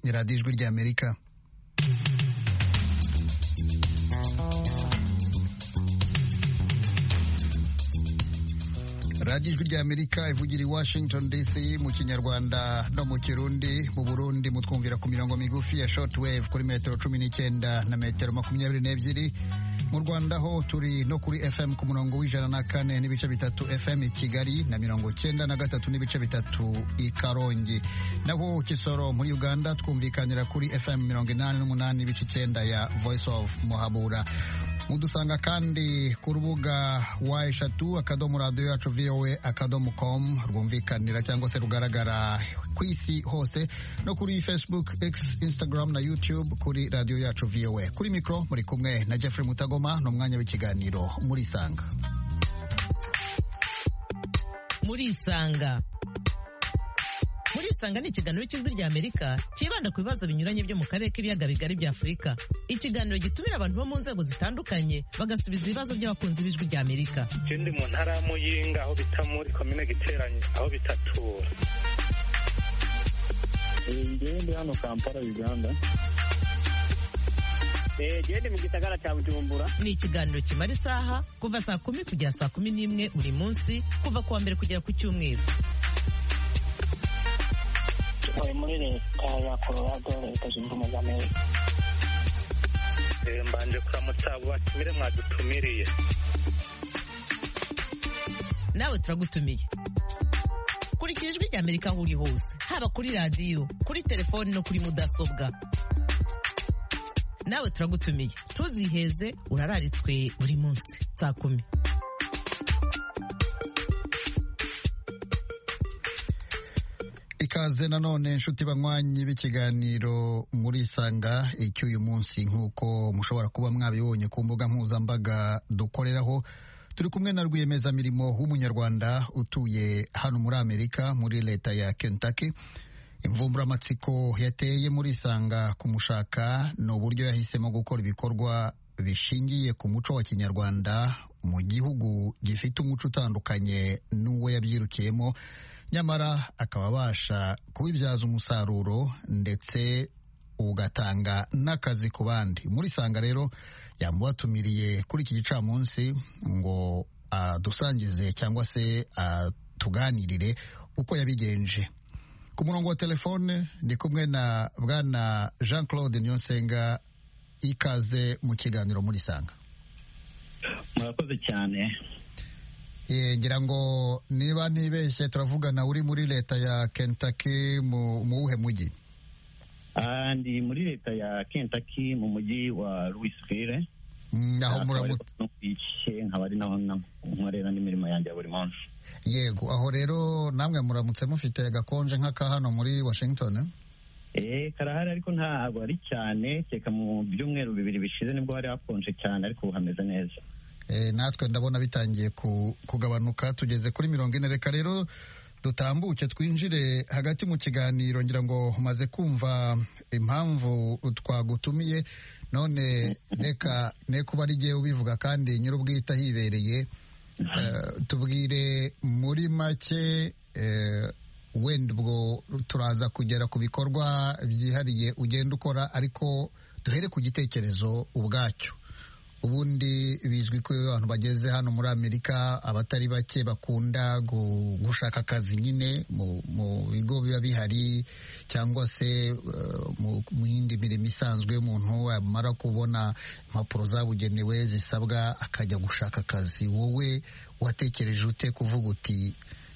ni radiyo ijwi ry'Amerika. radiyo ijwi ry'Amerika ivugira i Washington DC mu Kinyarwanda no mu Kirundi. Mu Burundi mutwumvira ku mirongo migufi ya shortwave kuri metero 19 na metero 22. Mu Rwanda ho turi no kuri FM ku murongo w'104 n'ibice bitatu FM i Kigali na 93 n'ibice bitatu i Karongi. Naho Kisoro muri Uganda twumvikanira kuri FM 88 n'ibice 9 ya Voice of Muhabura. Mudusanga kandi ku rubuga wa eshatu akadomo radio yacu voa.com rwumvikanira cyangwa se rugaragara ku isi hose, no kuri Facebook, X, Instagram na YouTube kuri radio yacu VOA. Kuri mikro muri kumwe na Jeffrey Mutagoma, no mwanya w'ikiganiro muri Sanga. Muri Sanga ni ikiganiro cy'ijwi ry'Amerika kibanda ku bibazo binyuranye byo mu karere k'ibiyaga bigari bya Afurika. Ikiganiro gitumira abantu bo mu nzego zitandukanye bagasubiza ibibazo by'abakunzi b'ijwi ry'Amerika. Ikindi mu ntara ya Muyinga aho bita muri komine Giteranye aho bitatura. Ndi hano Kampala, Uganda. Ndi mu gisagara cya Bujumbura. Ni ikiganiro kimara isaha kuva saa 10 kugera saa 11 buri munsi, kuva kuwa mbere kugera ku Cyumweru. Muri leta ya Colorado, leta zunze ubumwe za Amerika. Mbanje kuramutsa abo batumire mwadutumiriye. Nawe turagutumiye. Kurikira ijwi ry'Amerika aho uri hose, haba kuri radio, kuri telefone no kuri mudasobwa. Nawe turagutumiye. Ntuziheze, urararitswe buri munsi saa 10. Ikaze nanone inshuti banywanyi b'ikiganiro muri Sanga icy'uyu munsi, nk'uko mushobora kuba mwabibonye ku mbuga mpuzambaga dukoreraho. Turi kumwe na rwiyemezamirimo w'umunyarwanda utuye hano muri Amerika muri leta ya Kentucky. Imvumburamatsiko yateye muri Sanga kumushaka ni uburyo yahisemo gukora ibikorwa bishingiye ku muco wa Kinyarwanda mu gihugu gifite umuco utandukanye n'uwo yabyirukiyemo, nyamara akaba abasha kubibyaza umusaruro ndetse ugatanga n'akazi ku bandi. Muri Sanga rero yamubatumiriye kuri iki gicamunsi ngo adusangize cyangwa se tuganirire uko yabigenje. Ku murongo wa telefone ndi kumwe na bwana Jean Claude Niyonsenga. Ikaze mu kiganiro muri Sanga. Murakoze cyane. Ngira ngo niba nibeshye turavugana uri muri leta ya Kentucky mu uhe mujyi? Ndi muri leta ya Kentucky mu mujyi wa Louisville. Aho muramutse nkaba ari naho nkorera n'imirimo yanjye buri munsi. Yego, aho rero namwe muramutse mufite gakonje nk'aka hano muri Washington? Karahari ariko ntabwo ari cyane, cyeka mu byumweru 2 bishize nibwo hari hakonje cyane, ariko hameze neza. Natwe ndabona bitangiye kugabanuka, tugeze kuri 40. Reka rero dutambuke twinjire hagati mu kiganiro. Ngira ngo umaze kumva impamvu twagutumiye, none reka ne kuba ari giye ubivuga kandi nyir'ubwita hibereye. Tubwire muri make, wenda ubwo turaza kugera ku bikorwa byihariye ugenda ukora, ariko duhere ku gitekerezo ubwacyo. Ubundi bizwi ko abantu bageze hano muri Amerika abatari bake bakunda gushaka akazi nyine mu bigo biba bihari, cyangwa se mu yindi mirimo isanzwe. Umuntu amara kubona impapuro zabugenewe zisabwa akajya gushaka akazi. Wowe watekereje ute kuvuga uti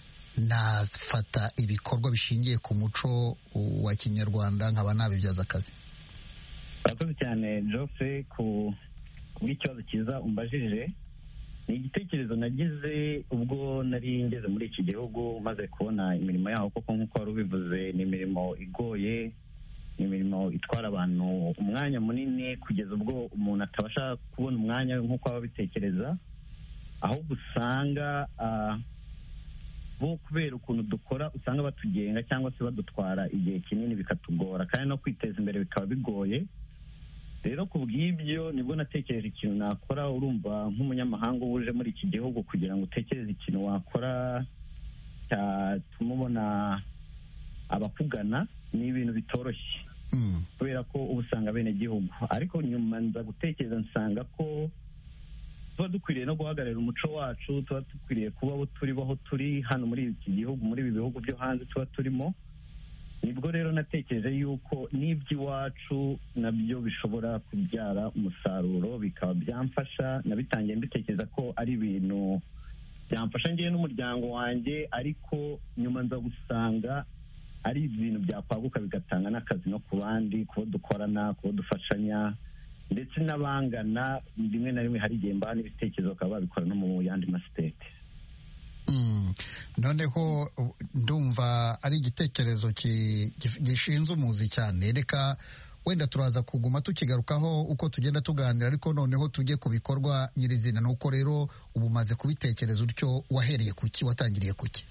nafata ibikorwa bishingiye ku muco wa Kinyarwanda nkaba nabibyaza akazi? Murakoze cyane Geoffrey ikibazo cyiza umbajije. Ni igitekerezo nagize ubwo nari ngeze muri iki gihugu, maze kubona imirimo yaho koko nk'uko wari ubivuze ni imirimo igoye, ni imirimo itwara abantu umwanya munini kugeza ubwo umuntu atabasha kubona umwanya nk'uko aba abitekereza, ahubwo usanga bo kubera ukuntu dukora usanga batugenga cyangwa se badutwara igihe kinini bikatugora, kandi no kwiteza imbere bikaba bigoye. Rero ku bw'ibyo nibwo natekereje ikintu nakora. Urumva nk'umunyamahanga uje muri iki gihugu kugira ngo utekereze ikintu wakora cyatuma ubona abakugana ni ibintu bitoroshye. kubera ko uba usanga bene gihugu. Ariko nyuma nza gutekereza nsanga ko tuba dukwiriye no guhagararira umuco wacu, tuba dukwiriye kuba abo turi bo aho turi hano muri iki gihugu, muri ibi bihugu byo hanze tuba turimo. Nibwo rero natekereje yuko n'iby'iwacu nabyo bishobora kubyara umusaruro bikaba byamfasha. Nabitangiye mbitekereza ko ari ibintu byamfasha ngewe n'umuryango wanjye, ariko nyuma nza gusanga ari ibintu byakwaguka bigatanga n'akazi no ku bandi, kubo dukorana, kubo dufashanya, ndetse n'abangana. Rimwe na rimwe hari igihe mbana ibitekerezo bakaba babikora no mu yandi masiteti. Noneho ndumva ari igitekerezo gishinze umuzi cyane. Reka wenda turaza kuguma tukigarukaho uko tugenda tuganira, ariko noneho tujye ku bikorwa nyirizina. Nuko rero ubu umaze kubitekereza utyo, wahereye kuki, watangiriye kuki?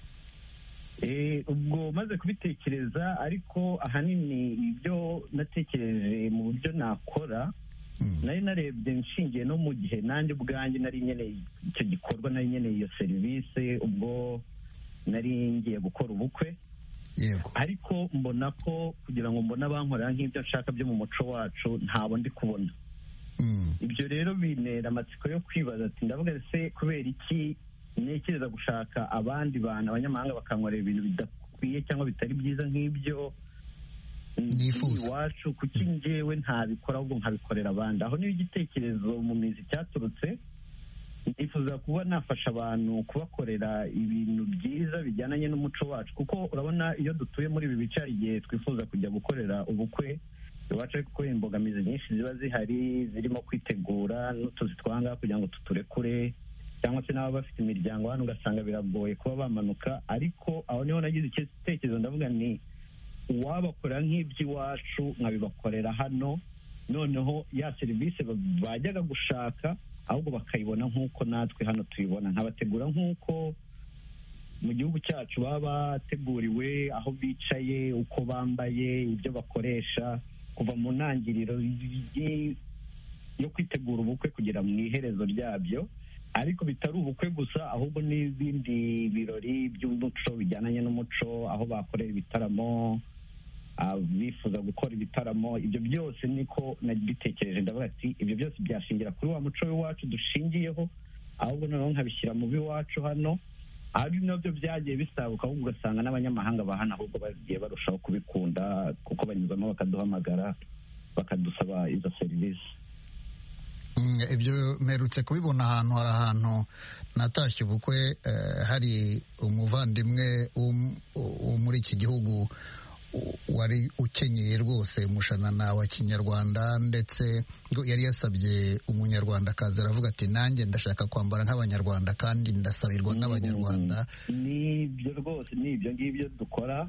Ubwo maze kubitekereza, ariko ahanini ibyo natekereje mu buryo nakora, nari narebye nshingiye no mu gihe nanjye ubwanjye nari nkeneye icyo gikorwa, nari nkeneye iyo serivisi ubwo nari ngiye gukora ubukwe. Yego. Ariko mbona ko kugira ngo mbone abankorera nk'ibyo nshaka byo mu muco wacu ntabo ndi kubona. Ibyo rero bintera amatsiko yo kwibaza ati ndavuga se kubera iki ntekereza gushaka abandi bantu abanyamahanga bakankorera ibintu bidakwiye cyangwa bitari byiza nk'ibyo iwacu, kuki njyewe ntabikora ahubwo nkabikorera abandi? Aho niyo igitekerezo mu mizi cyaturutse. Nifuza kuba nafasha abantu kubakorera ibintu byiza bijyananye n'umuco wacu, kuko urabona iyo dutuye muri ibi bice hari igihe twifuza kujya gukorera ubukwe iwacu, ariko imbogamizi nyinshi ziba zihari, zirimo kwitegura n'utuzi twanga kugira ngo tuturekure, cyangwa se n'ababa bafite imiryango hano ugasanga biragoye kuba bamanuka. Ariko aho niho nagize igitekerezo, ndavuga ni uwabakorera nk'iby'iwacu nkabibakorera hano, noneho ya serivisi bajyaga gushaka ahubwo bakayibona nk'uko natwe hano tuyibona. Nkabategura nk'uko mu gihugu cyacu baba bateguriwe, aho bicaye, uko bambaye, ibyo bakoresha, kuva mu ntangiriro yo kwitegura ubukwe kugera mu iherezo ryabyo. Ariko bitari ubukwe gusa, ahubwo n'ibindi birori by'umuco bijyananye n'umuco, aho bakorera ibitaramo, bifuza gukora ibitaramo. Ibyo byose niko nabitekereje, ndavuga ati ibyo byose byashingira kuri wa muco w'iwacu dushingiyeho, ahubwo noneho nkabishyira mu b'iwacu hano. Ari nabyo byagiye bisabuka, ahubwo ugasanga n'abanyamahanga ba hano ahubwo bagiye barushaho kubikunda, kuko banyuzamo bakaduhamagara bakadusaba izo serivisi. Ibyo mperutse kubibona ahantu, hari ahantu natashye ubukwe, hari umuvandimwe wo muri iki gihugu wari ukenyeye rwose umushanana wa kinyarwanda, ndetse yari yasabye umunyarwandakazi, aravuga ati nanjye ndashaka kwambara nk'abanyarwanda kandi ndasabirwa n'abanyarwanda. Nibyo rwose, ni ibyo ngibyo dukora.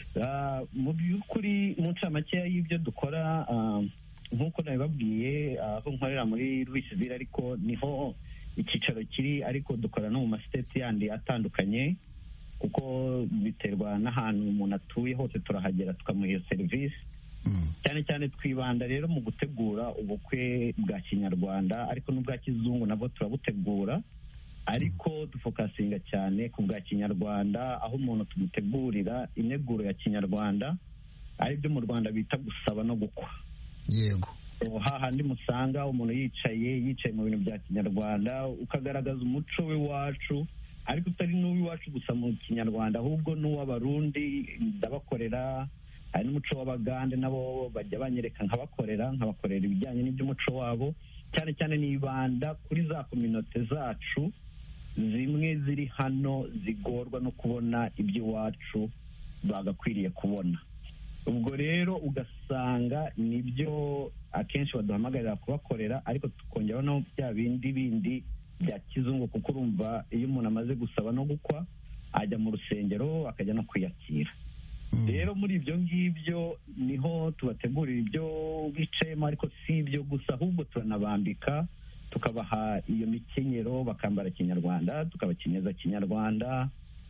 Mu by'ukuri mu ncamake y'ibyo dukora, nk'uko nabibabwiye, aho nkorera muri Louisville, ariko niho icyicaro kiri, ariko dukora no mu masiteti yandi atandukanye, kuko biterwa n'ahantu umuntu atuye hose turahagera tukamuha iyo serivisi. Cyane cyane twibanda rero mu gutegura ubukwe bwa kinyarwanda, ariko n'ubwa kizungu nabwo turabutegura, ariko dufokasinga cyane ku bwa kinyarwanda, aho umuntu tumutegurira integuro ya kinyarwanda, ari byo mu Rwanda bita gusaba no gukwa. Yego. Hahandi musanga umuntu yicaye mu bintu bya kinyarwanda, ukagaragaza umuco w'iwacu, ariko utari n'uw'iwacu gusa mu kinyarwanda, ahubwo n'uw'Abarundi ndabakorera. Hari n'umuco w'Abagande nabo bajya banyereka nkabakorera ibijyanye n'iby'umuco wabo. Cyane cyane nibanda kuri za kominote zacu zimwe ziri hano zigorwa no kubona iby'iwacu bagakwiriye kubona. Ubwo rero ugasanga nibyo akenshi baduhamagarira kubakorera, ariko tukongeraho no bya bindi bya kizungu, kuko urumva iyo umuntu amaze gusaba no gukwa ajya mu rusengero akajya no kwiyakira. Rero muri ibyo ngibyo niho tubategurira ibyo bicayemo, ariko si ibyo gusa, ahubwo turanabambika, tukabaha iyo mikenyero bakambara kinyarwanda, tukabakenyeza kinyarwanda,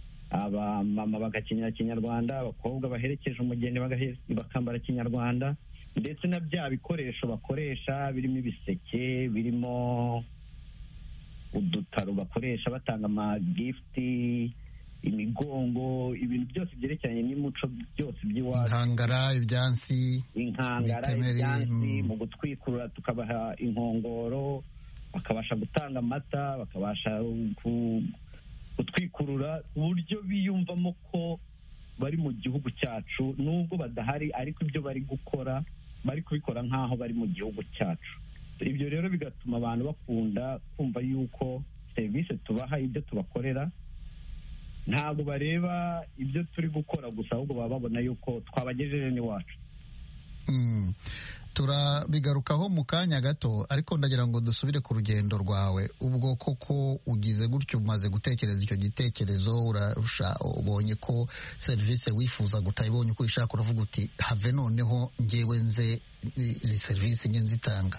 abamama bagakenyera kinyarwanda, abakobwa baherekeje umugeni bakambara kinyarwanda, ndetse na bya bikoresho bakoresha birimo ibiseke, birimo udutaro bakoresha batanga amagifuti, imigongo, ibintu byose byerekeranye n'umuco byose by'iwacu, inkangara, ibyansi, ibyansi, mu gutwikurura tukabaha inkongoro, bakabasha gutanga amata, bakabasha gutwikurura ku buryo biyumvamo ko bari mu gihugu cyacu, nubwo badahari ariko ibyo bari gukora bari kubikora nk'aho bari mu gihugu cyacu. Ibyo rero bigatuma abantu bakunda kumva yuko serivisi tubaha, ibyo tubakorera, ntabwo bareba ibyo turi gukora gusa, ahubwo baba babona yuko twabagejeje n'iwacu. turabigarukaho mu kanya gato, ariko ndagira ngo dusubire ku rugendo rwawe. Ubwo koko ugize gutyo, umaze gutekereza icyo gitekerezo, ubonye ko serivisi wifuza utayibonye uko uyishaka, uravuga uti have noneho ngewe nze izi serivisi nke nzitanga.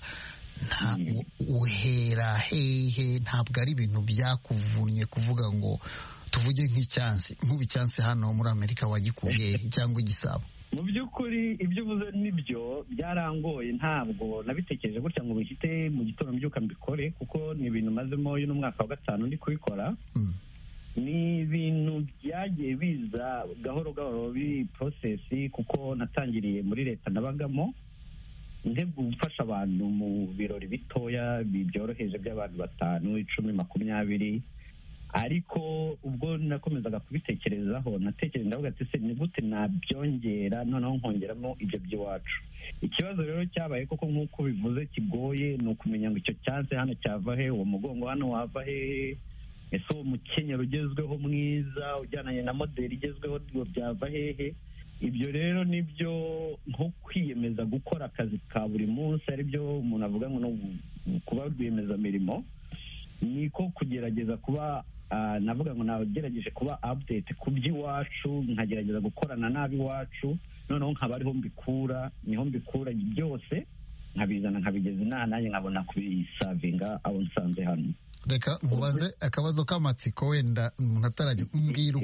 Uhera hehe? Ntabwo ari ibintu byakuvunnye kuvuga ngo tuvuge nk'icyansi, nk'ubicyansi hano muri Amerika wagikuye cyangwa igisabo? Mu by'ukuri ibyo uvuze nibyo byarangoye, ntabwo nabitekereje gutya ngo bihite mu gitondo mbyuka mbikore, kuko ni ibintu mazemo uyu n'umwaka wa 5 ndi kubikora. Ni ibintu byagiye biza gahoro gahoro, biri process, kuko natangiriye muri leta nabagamo gufasha abantu mu birori bitoya byoroheje by'abantu 5, 10, 20. Ariko ubwo nakomezaga kubitekerezaho, natekereje ndavuga ati se ni gute nabyongera, noneho nkongeramo ibyo by'iwacu. Ikibazo rero cyabaye koko nk'uko bivuze kigoye, ni ukumenya ngo icyo cyanse hano cyava he, uwo mugongo hano wava he, ese uwo mukenyero ugezweho mwiza ujyananye na modeli igezweho byava hehe. Ibyo rero nibyo nko kwiyemeza gukora akazi ka buri munsi, ari byo umuntu avuga ngo no kuba rwiyemezamirimo, niko kugerageza kuba navuga ngo nagerageje kuba update ku by'iwacu, nkagerageza gukorana n'ab'iwacu, noneho nkaba ariho mbikura, niho mbikura byose nkabizana nkabigeza inaha, nanjye nkabona kubisavinga abo nsanze hano. Reka mubaze akabazo k'amatsiko, wenda umuntu atarajya kumbwira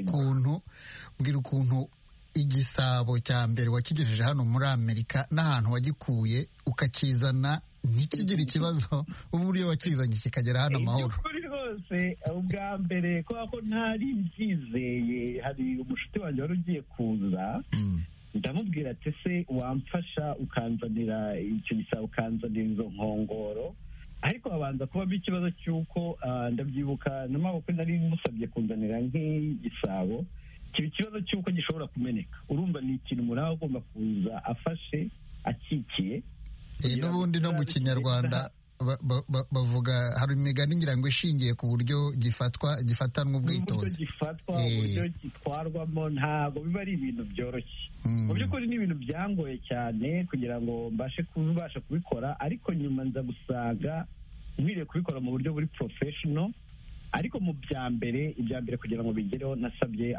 ukuntu igisabo cya mbere wakigejeje hano muri Amerika n'ahantu wagikuye ukakizana ntikigire ikibazo, uburyo wakizanye kikagera hano amahoro. Kuri rwose ubwa mbere kubera ko ntari mbyizeye, hari umushuti wanjye wari ugiye kuza, ndamubwira ati se wamfasha ukanzanira icyo gisabo, ukanzanira izo nkongoro, ariko habanza kubamo ikibazo cy'uko ndabyibuka n'amaboko nari musabye kunzanira nk'igisabo, kiba ikibazo cy'uko gishobora kumeneka. Urumva ni ikintu umuntu aba agomba kuza afashe akikiye. N'ubundi no mu Kinyarwanda bavuga, hari imigani ngira ngo ishingiye ku buryo gifatanwa ubwitonzi, uburyo gitwarwamo, ntabwo biba ari ibintu byoroshye. Mu by'ukuri ni ibintu byangoye cyane kugira ngo mbashe kubikora, ariko nyuma nza gusanga nkwiriye kubikora mu buryo buri professional. Ariko mu ibya mbere kugira ngo bigereho, nasabye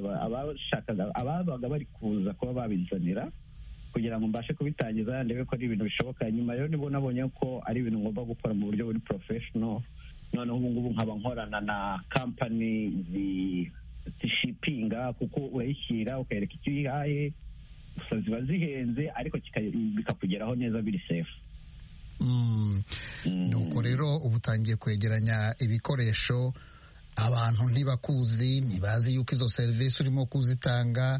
ababaga bari kuza kuba babinzanira kugira ngo mbashe kubitangiza, ndebe ko ari ibintu bishoboka. Nyuma rero nibwo nabonye ko ari ibintu ngomba gukora mu buryo buri professional. Noneho ubu ngubu nkaba nkorana na company zishipinga, kuko urayishyira ukayereka icyo uyihaye, gusa ziba zihenze ariko bikakugeraho neza biri safe. Nuko rero ubu utangiye kwegeranya ibikoresho, abantu ntibakuzi, ntibazi yuko izo serivisi urimo kuzitanga.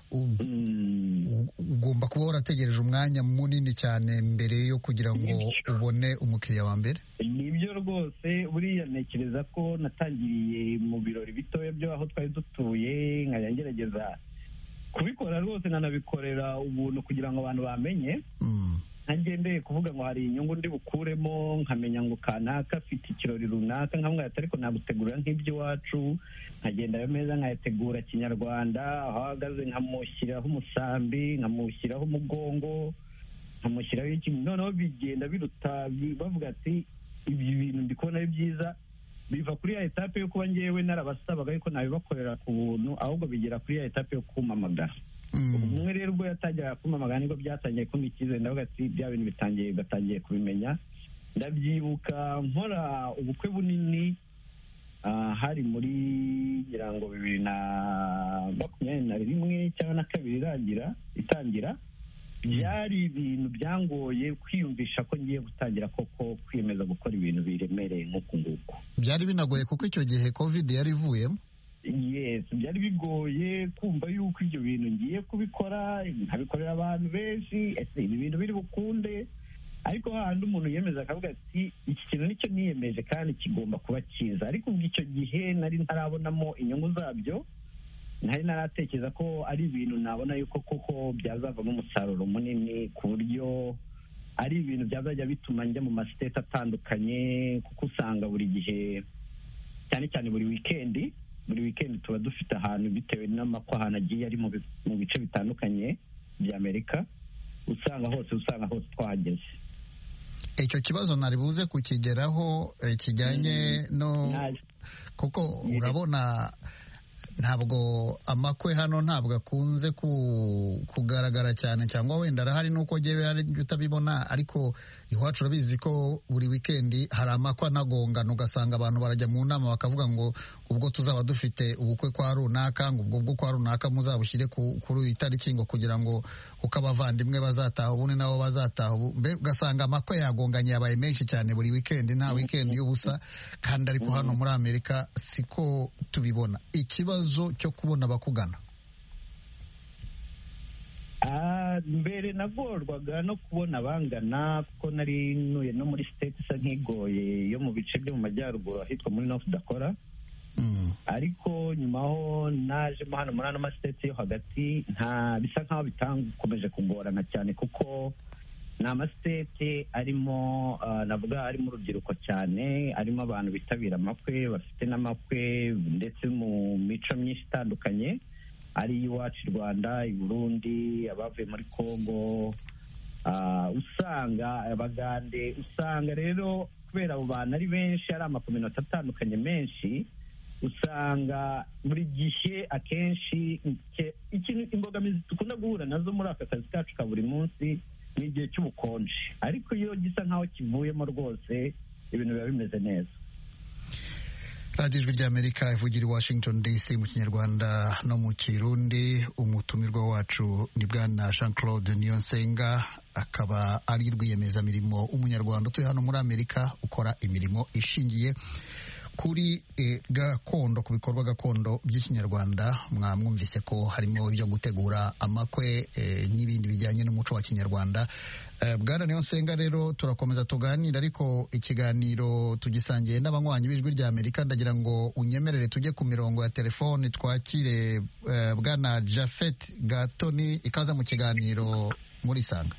Ugomba kuba warategereje umwanya munini cyane mbere yo kugira ngo ubone umukiriya wa mbere. Nibyo rwose, buriya ntekereza ko natangiriye mu birori bitoya byo aho twari dutuye, nkajya ngerageza kubikora rwose, nkanabikorera ubuntu kugira ngo abantu bamenye, ntagendeye kuvuga ngo hari inyungu ndi bukuremo, nkamenya ngo kanaka afite ikirori runaka, nkamwe ariko nagutegurira nk'iby'iwacu, nkagenda ayo meza nkayategura kinyarwanda, aho ahagaze nkamushyiraho umusambi, nkamushyiraho umugongo, nkamushyiraho ikintu, noneho bigenda biruta, bavuga ati ibi bintu ndi kubona ari byiza, biva kuri ya etape yo kuba ngewe narabasabaga ariko nabibakorera ku buntu, ahubwo bigera kuri ya etape yo kumamagara. Umwe rero ubwo yatajyaga kumamagara nibwo byatangiye kumpa icyizere, ndavuga ati bya bintu gatangiye kubimenya. Ndabyibuka nkora ubukwe bunini, hari muri ngira ngo 2021 cyangwa na 20 itangira, byari ibintu byangoye kwiyumvisha ko ngiye gutangira koko kwiyemeza gukora ibintu biremereye nk'uku nguku. Byari binagoye kuko icyo gihe COVID yari ivuyemo. yes byari bigoye kumva yuko ibyo bintu ngiye kubikora nkabikorera abantu benshi ese ibi bintu biri bukunde, ariko hahandi umuntu yemeza akavuga ati iki kintu nicyo niyemeje kandi kigomba kuba cyiza. Ariko ubwo icyo gihe nari ntarabonamo inyungu zabyo, ntari naratekereza ko ari ibintu nabona yuko koko byazavamo umusaruro munini ku buryo ari ibintu byazajya bituma njya mu masiteti atandukanye, kuko usanga buri gihe cyane cyane buri wikendi tuba dufite ahantu bitewe n'amako ahantu agiye ari mu bice bitandukanye bya Amerika, usanga hose twahageze. Icyo kibazo nari buze kukigeraho kijyanye no kuko urabona ntabwo amakwe hano ntabwo akunze kugaragara cyane, cyangwa wenda arahari nuko jyewe ari utabibona, ariko iwacu urabizi ko buri wikendi hari amakwe anagongana, ugasanga abantu barajya mu nama bakavuga ngo ubwo tuzaba dufite ubukwe kwa runaka, ngo ubwo bwo kwa runaka muzabushyire kuri itariki ngo kugira ngo uko abavandimwe bazataha ubundi nabo bazataha, ugasanga amakwe yagonganye yabaye menshi cyane buri wikendi, nta wikendi y'ubusa. Kandi ariko hano muri Amerika siko tubibona. Ikibazo cyo kubona abakugana, mbere nagorwaga no kubona abangana kuko nari ntuye no muri state isa nk'igoye yo mu bice byo mu majyaruguru ahitwa muri North Dakota. Ariko nyuma aho najemo hano muri ano masiteti yo hagati bisa nk'aho bitakomeje kugorana cyane, kuko ni amasiteti arimo navuga arimo urubyiruko cyane, arimo abantu bitabira amakwe, bafite n'amakwe ndetse mu mico myinshi itandukanye, ari iwacu i Rwanda, i Burundi, abavuye muri Congo, usanga abagande, usanga rero kubera abo bantu ari benshi, ari amakominota atandukanye menshi, usanga buri gihe akenshi imbogamizi dukunda guhura nazo muri aka kazi kacu ka buri munsi ni igihe cy'ubukonje, ariko iyo gisa nk'aho kivuyemo rwose ibintu biba bimeze neza. radiyo ijwi ry'Amerika ivugira i Washington DC mu kinyarwanda no mu kirundi. Umutumirwa wacu ni bwana Jean Claude Niyonsenga, akaba ari rwiyemezamirimo umunyarwanda utuye hano muri Amerika, ukora imirimo ishingiye kuri gakondo, ku bikorwa gakondo by'ikinyarwanda. Mwamwumvise ko harimo ibyo gutegura amakwe n'ibindi bijyanye n'umuco wa kinyarwanda. Bwana Niyonsenga, rero turakomeza tuganira, ariko ikiganiro tugisangiye n'abanywanyi b'ijwi rya Amerika. Ndagira ngo unyemerere tujye ku mirongo ya telefoni twakire bwana Japhet Gatoni, ikaza mu kiganiro muri Sanga.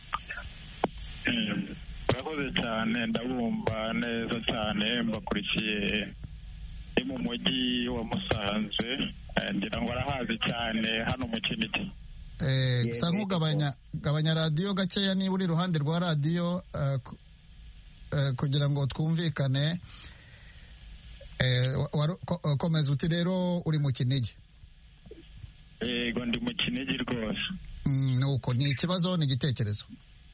Urakoze cyane, ndabumva neza cyane, mbakurikiye mu mujyi wa Musanze, ngira ngo arahazi cyane hano mu Kinigi. Gusa nk'ugabanya radiyo gakeya niba uri iruhande rwa radiyo kugira ngo twumvikane. Komeza uti rero uri mu Kinigi. Yego, ndi mu Kinigi rwose. Nuko ni ikibazo ni igitekerezo?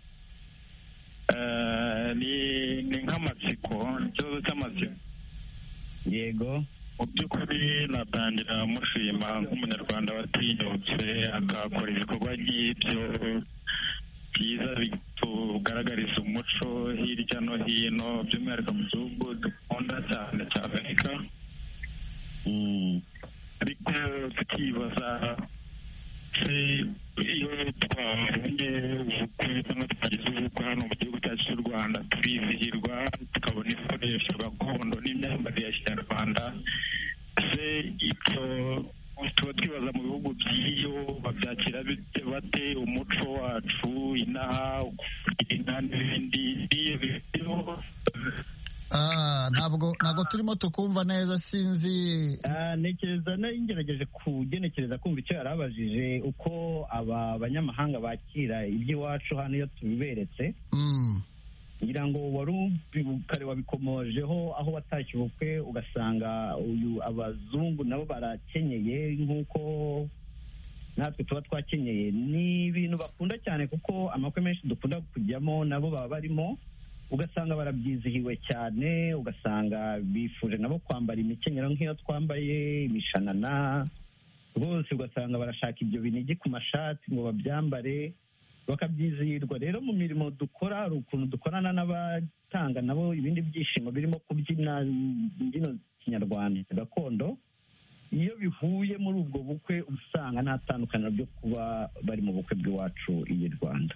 Ni nk'amatsiko, ikibazo cy'amatsiko. Yego, mu by'ukuri natangira mushima nk'umunyarwanda watinyutse agakora ibikorwa nk'ibyo byiza bitugaragariza umuco hirya no hino, by'umwihariko mu gihugu dukunda cyane cya Amerika. Ariko tukibaza se iyo twabonye ubukwe cyangwa twagize ubukwe hano mu gihugu cyacu cy'u Rwanda, turizihirwa tukabona ibikoresho gakondo n'imyambarire ya kinyarwanda, se ibyo tuba twibaza mu bihugu by'iyo babyakira bate umuco wacu inaha, inka n'ibindi ntabwo turimo tukumva neza, sinzi. Ntekereza ngerageje kugenekereza kumva icyo yarabajije, uko aba banyamahanga bakira iby'iwacu hano iyo tubiberetse. ngira ngo wari kare wabikomojeho, aho watashye ubukwe ugasanga abazungu nabo barakenyeye nk'uko natwe tuba twakenyeye. Ni ibintu bakunda cyane, kuko amakwe menshi dukunda kujyamo nabo baba barimo, ugasanga barabyizihiwe cyane, ugasanga bifuje nabo kwambara imikenyero nk'iyo twambaye, imishanana rwose, ugasanga barashaka ibyo binigi ku mashati ngo babyambare, bakabyizihirwa. Rero mu mirimo dukora hari ukuntu dukorana n'abatanga nabo ibindi byishimo birimo kubyina imbyino kinyarwanda gakondo, iyo bihuye muri ubwo bukwe usanga nta tandukaniro ryo kuba bari mu bukwe bw'iwacu i Rwanda.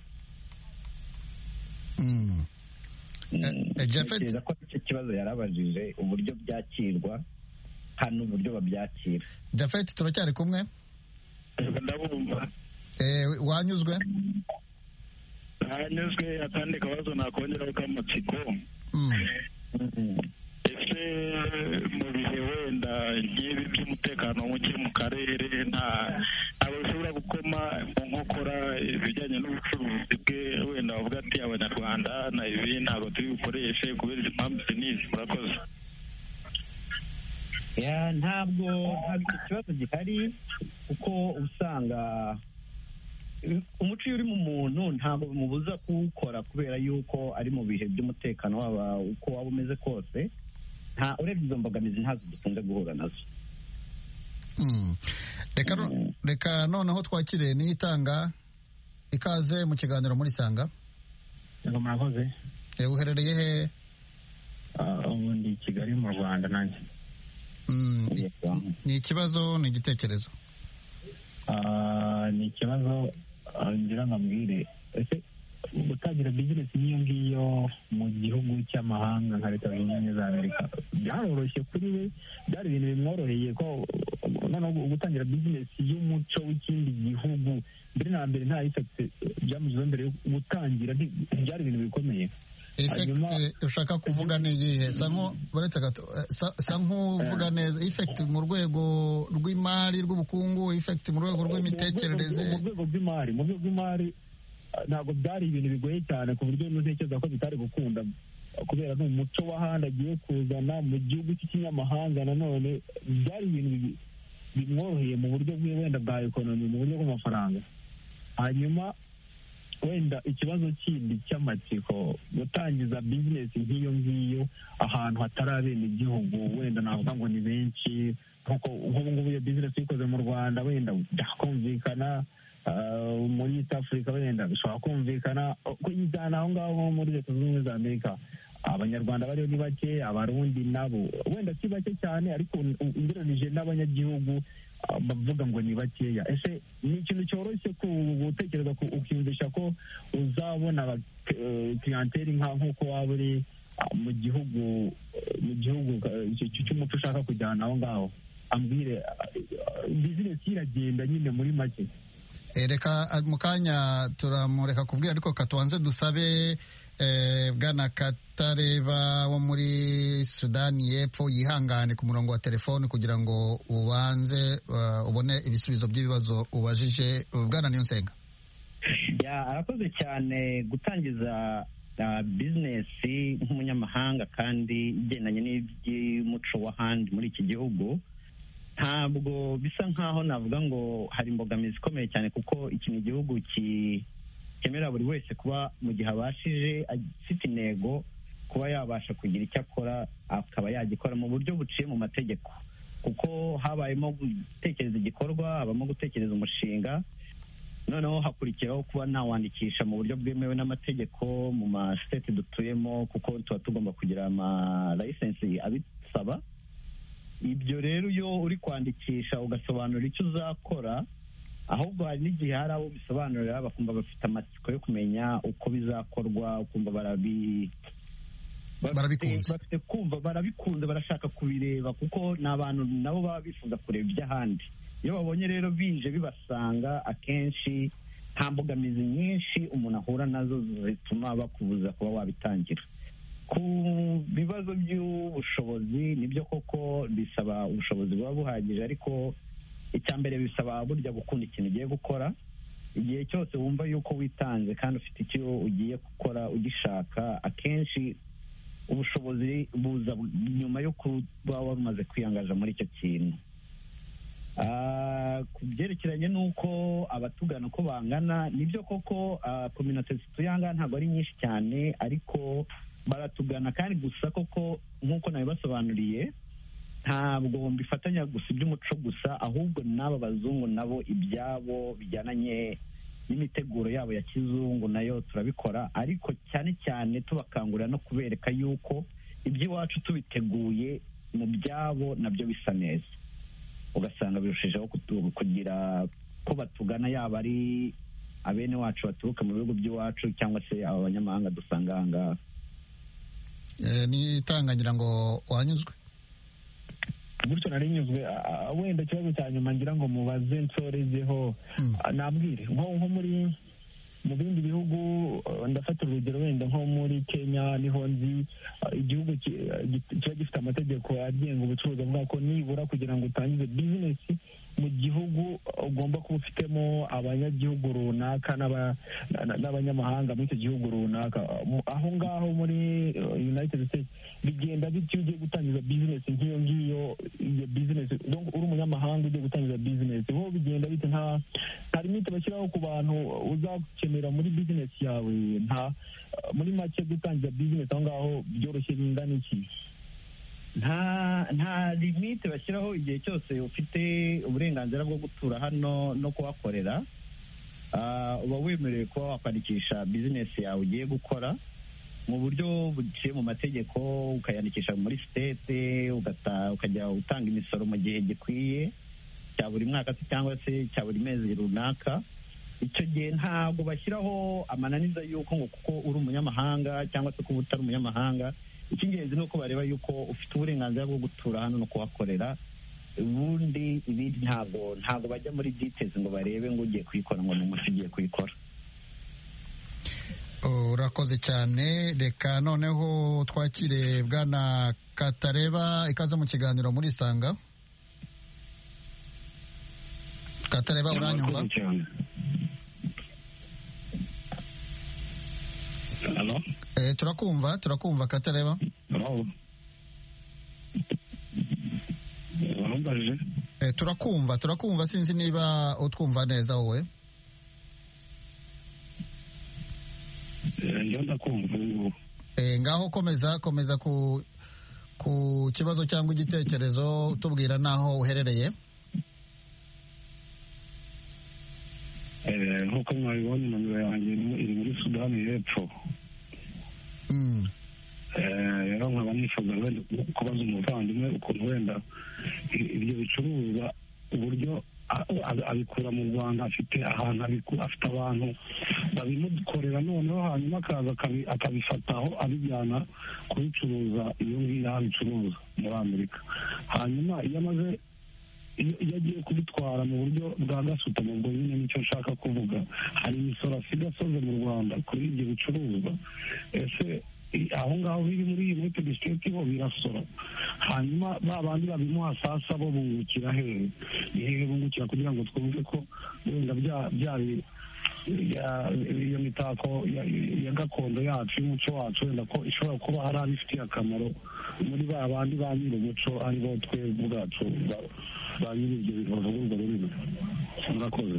Ntekereza ko icyo kibazo yarabajije uburyo byakirwa hano, uburyo babyakira. Japhet, turacyari kumwe? Ndabumva. Wanyuzwe? Hanyuzwe. Akandi kabazo nakongeraho k'amatsiko. Ese mu bihe wenda nk'ibi by'umutekano muke mu karere ntabwo bishobora gukoma mu nkokora ibijyanye n'ubucuruzi bwe, wenda bavuga ati abanyarwanda na ibi ntabwo turi bukoreshe kubera izi mpamvu n'izi? Murakoze. Ntabwo icyo kibazo gihari, kuko usanga umuco iyo uri mu muntu ntabwo bimubuza kuwukora kubera yuko ari mu bihe by'umutekano, waba uko waba umeze kose. Urebye izo mbogamizi ntazo dukunze guhura nazo. Reka noneho twakire Niyitanga, ikaze mu kiganiro muri Sanga. Yego, murakoze. Uherereye he? Ubundi i Kigali mu Rwanda nanjye. Ni ikibazo, ni igitekerezo? Ni ikibazo ngira ngo mbwire. Ese gutangira bizinesi nk'iyo ngiyo mu gihugu cy'amahanga nka Leta Zunze Ubumwe za Amerika byaroroshye kuri we? Byari ibintu bimworoheye ko noneho gutangira bizinesi y'umuco w'ikindi gihugu mbere na mbere nta effect byamuziho mbere yo gutangira? Byari ibintu bikomeye. Effect ushaka kuvuga ni iyihe? Sa nk'uvuga neza effect mu rwego rw'imari, rw'ubukungu, effect mu rwego rw'imitekerereze? Mu rwego rw'imari ntabwo byari ibintu bigoye cyane ku buryo ntekereza ko bitari gukunda, kubera ni umuco w'ahandi agiye kuzana mu gihugu cy'ikinyamahanga. Nanone byari ibintu bimworoheye mu buryo wenda bwa ekonomi, mu buryo bw'amafaranga. Hanyuma wenda ikibazo kindi cy'amatsiko, gutangiza bizinesi nk'iyo ngiyo ahantu hatari abenegihugu, wenda navuga ngo ni benshi, nk'ubu ngubu iyo bizinesi ikoze mu Rwanda wenda byakumvikana, muri East Africa wenda bishobora kumvikana, kuyijyana aho ngaho muri Leta Zunze Ubumwe za Amerika abanyarwanda bariho ni bake, abarundi nabo wenda si bake cyane, ariko ugereranije n'abanyagihugu bavuga ngo ni bakeya. Ese ni ikintu cyoroshye gutekereza ukiyumvisha ko uzabona clientele nk'uko waba uri mu gihugu cy'umuco ushaka kujyana aho ngaho? Ambwire, bizinesi iragenda nyine muri make. Reka mu kanya turamureka kubwira, ariko katubanze dusabe Bwana Katareba wo muri Sudani y'Epfo yihangane ku murongo wa telefoni kugira ngo ubanze ubone ibisubizo by'ibibazo ubajije. Bwana Niyonsenga. Arakoze cyane. Gutangiza bizinesi nk'umunyamahanga kandi igendanye n'iby'umuco w'ahandi muri iki gihugu ntabwo bisa nkaho navuga ngo hari imbogamizi ikomeye cyane, kuko iki ni igihugu cyemerera buri wese kuba mu gihe abashije, afite intego kuba yabasha kugira icyo akora akaba yagikora mu buryo buciye mu mategeko, kuko habayemo gutekereza igikorwa, habamo gutekereza umushinga, noneho hakurikiraho kuba nawandikisha mu buryo bwemewe n'amategeko mu ma state dutuyemo, kuko tuba tugomba kugira ama license abisaba. Ibyo rero iyo uri kwandikisha ugasobanura icyo uzakora, ahubwo hari n'igihe hari abo bisobanurira bakumva bafite amatsiko yo kumenya uko bizakorwa, ukumva barabikunze, barashaka kubireba, kuko ni abantu nabo baba bifuza kureba iby'ahandi. Iyo babonye rero bije bibasanga, akenshi nta mbogamizi nyinshi umuntu ahura nazo zituma bakubuza kuba wabitangira. Ku bibazo by'ubushobozi, nibyo koko bisaba ubushobozi buba buhagije, ariko icya mbere bisaba burya gukunda ikintu ugiye gukora. Igihe cyose wumva yuko witanze kandi ufite icyo ugiye gukora ugishaka, akenshi ubushobozi buza nyuma yo kuba wari umaze kwiyangaza muri icyo kintu. Ku byerekeranye n'uko abatugana uko bangana, nibyo koko community zituyanga ntabwo ari nyinshi cyane, ariko baratugana. kandi gusa koko nk'uko nabibasobanuriye, ntabwo mbifatanya gusa iby'umuco gusa, ahubwo n'aba bazungu nabo ibyabo bijyananye n'imiteguro yabo ya kizungu nayo turabikora, ariko cyane cyane tubakangurira no kubereka yuko iby'iwacu tubiteguye mu byabo nabyo bisa neza. ugasanga birushijeho kugira ko batugana, yaba ari abene wacu baturuka mu bihugu by'iwacu cyangwa se aba banyamahanga dusanga aha ngaha. Nitangira ngo wanyuzwe gutyo nari nyuzwe. Wenda ikibazo cya nyuma ngira ngo mubaze nsorezeho, nabwire nko muri mu bindi bihugu, ndafata urugero wenda nko muri Kenya niho nzi igihugu kiba gifite amategeko agenga ubucuruzi avuga ko nibura kugira ngo utangize bizinesi mu gihugu ugomba kuba ufitemo abanyagihugu runaka n'abanyamahanga muri icyo gihugu runaka. Aho ngaho muri United States bigenda bityo ugiye gutangiza bizinesi nk'iyo ngiyo, iyo bizinesi uri umunyamahanga ugiye gutangiza bizinesi, ho bigenda bite? Nta limite bashyiraho ku bantu uzakenera muri bizinesi yawe? Muri make gutangiza bizinesi aho ngaho byoroshye bingana iki? nta limite bashyiraho. Igihe cyose ufite uburenganzira bwo gutura hano no kuhakorera, uba wemerewe kuba wakwandikisha bizinesi yawe ugiye gukora mu buryo buciye mu mategeko, ukayandikisha muri sitete, ukajya utanga imisoro mu gihe gikwiye cya buri mwaka cyangwa se cya buri mezi runaka. Icyo gihe ntabwo bashyiraho amananiza y'uko ngo kuko uri umunyamahanga cyangwa se kuba utari umunyamahanga. Icy'ingenzi ni uko bareba yuko ufite uburenganzira bwo gutura hano no kuhakorera. Ubundi ibindi ntabwo bajya muri details ngo barebe ngo ugiye kuyikora ngo ni umuti ugiye kuyikora. Urakoze cyane. Reka noneho twakire Bwana Katareba, ikaze mu kiganiro muri Sanga. Katareba, uranyumva? Hello? Turakumva Katareba. Hello? Urumvaje? Turakumva, sinzi niba utwumva neza wowe. Ndio ndakumva ubu. Ngaho komeza ku kibazo cyangwa igitekerezo, tubwira naho uherereye. Nkuko mwabibonye nomero yanjye iri muri Sudani y'Epfo. Rero nkaba nifuza wenda kubaza umuvandimwe ukuntu wenda ibyo bicuruzwa uburyo abikura mu Rwanda, afite ahantu afite abantu babimukorera, noneho hanyuma akaza akabifataho abijyana kubicuruza iyo ngiyo abicuruza muri Amerika. Hanyuma iyo agiye kubitwara mu buryo bwa gasutamo, ubwo nyine nicyo nshaka kuvuga, hari imisoro asiga asoze mu Rwanda kuri ibyo bicuruzwa. Ese aho ngaho biri muri United States ho birasora, hanyuma ba bandi babimuha sasa bo bungukira hehe? Ni hehe bungukira, kugira ngo twumve ko wenda iyo mitako ya gakondo yacu y'umuco wacu wenda ko ishobora kuba hari abifitiye akamaro muri ba bandi ba nyir'umuco, ari bo twebwe ubwacu ba nyir'ibyo bivuga urwo rurimi. Murakoze.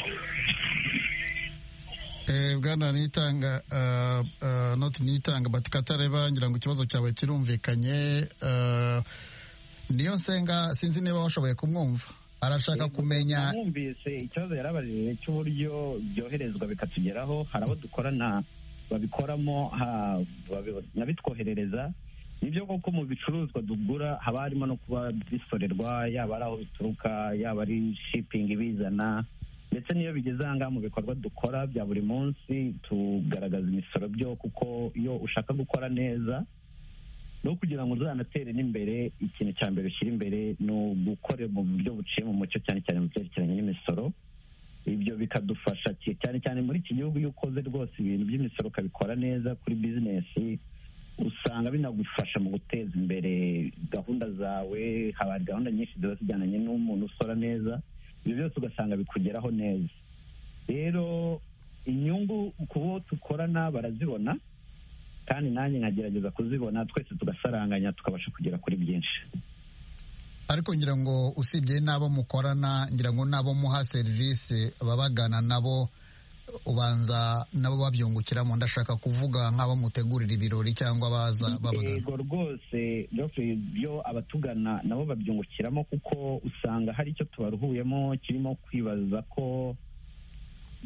Bwana Nitanga, not Nitanga but Katareba, ngira ngo ikibazo cyawe kirumvikanye. Niyo nsenga, sinzi niba washoboye kumwumva. Arashaka kumenya. Mwumvise ikibazo yarabajije cy'uburyo byoherezwa bikatugeraho. Hari abo dukorana babikoramo nabitwoherereza. Nibyo koko mu bicuruzwa tugura haba harimo no kuba bisorerwa, yaba ari aho bituruka, yaba ari shipping ibizana, ndetse n'iyo bigeze aha ngaha mu bikorwa dukora bya buri munsi tugaragaza imisoro byo, kuko iyo ushaka gukora neza no kugira ngo uzanatere n'imbere, ikintu cya mbere ushyira imbere ni ugukora mu buryo buciye mu mucyo, cyane cyane mu byerekeranye n'imisoro. Ibyo bikadufasha cyane cyane muri iki gihugu. Iyo ukoze rwose ibintu by'imisoro ukabikora neza kuri bizinesi, usanga binagufasha mu guteza imbere gahunda zawe. Haba gahunda nyinshi ziba zijyananye n'umuntu usora neza, ibyo byose ugasanga bikugeraho neza. Rero inyungu ku bo dukorana barazibona, kandi nanjye nkagerageza kuzibona, twese tugasaranganya tukabasha kugera kuri byinshi. Ariko ngira ngo usibye n'abo mukorana, ngira ngo n'abo muha serivisi babagana nabo ubanza nabo babyungukiramo. Ndashaka kuvuga nk'abo mutegurira ibirori cyangwa baza babagana. Yego rwose, byo abatugana nabo babyungukiramo, kuko usanga hari icyo tubaruhuyemo kirimo kwibaza ko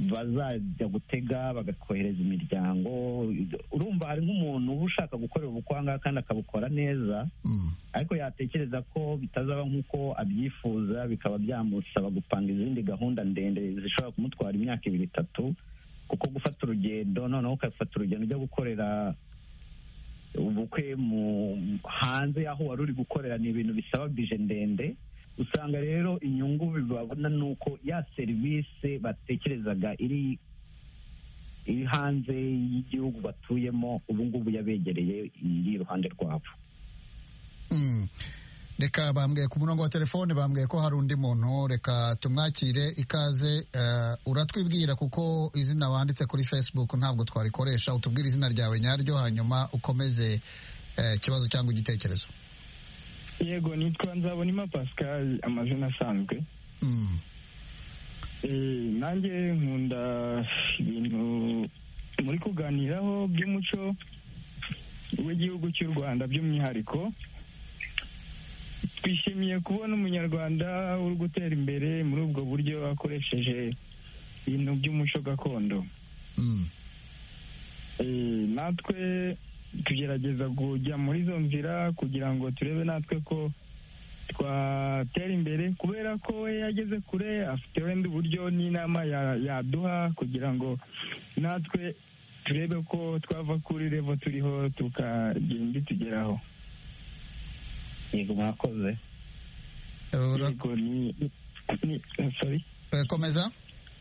bazajya gutega bagakohereza imiryango. Urumva hari nk'umuntu uba ushaka gukorera ubukwe aha ngaha kandi akabukora neza, ariko yatekereza ko bitazaba nk'uko abyifuza, bikaba byamusaba gupanga izindi gahunda ndende zishobora kumutwara imyaka 2-3, kuko gufata urugendo noneho ukafata urugendo ujya gukorera ubukwe hanze y'aho wari uri gukorera ni ibintu bisaba bije ndende. Usanga rero inyungu babona ni uko ya serivisi batekerezaga iri hanze y'igihugu batuyemo ubu ngubu yabegereye iri iruhande rwabo. Reka bambwiye ku murongo wa telefone, bambwiye ko hari undi muntu, reka tumwakire. Ikaze, uratwibwira kuko izina wanditse kuri Facebook ntabwo twarikoresha, utubwire izina ryawe nyaryo hanyuma ukomeze ikibazo cyangwa igitekerezo. Yego, nitwa Nzabonima Pascal, amazina asanzwe. Nanjye nkunda ibintu muri kuganiraho by'umuco w'igihugu cy'u Rwanda by'umwihariko. Twishimiye kubona umunyarwanda uri gutera imbere muri ubwo buryo akoresheje ibintu by'umuco gakondo. Natwe tugerageza kujya muri izo nzira kugira ngo turebe natwe ko twatera imbere, kubera ko we yageze kure, afite wenda uburyo n'inama yaduha kugira ngo natwe turebe ko twava kuri level turiho tukagenda tugeraho. Yego, mwakoze. Yego, sorry, komeza.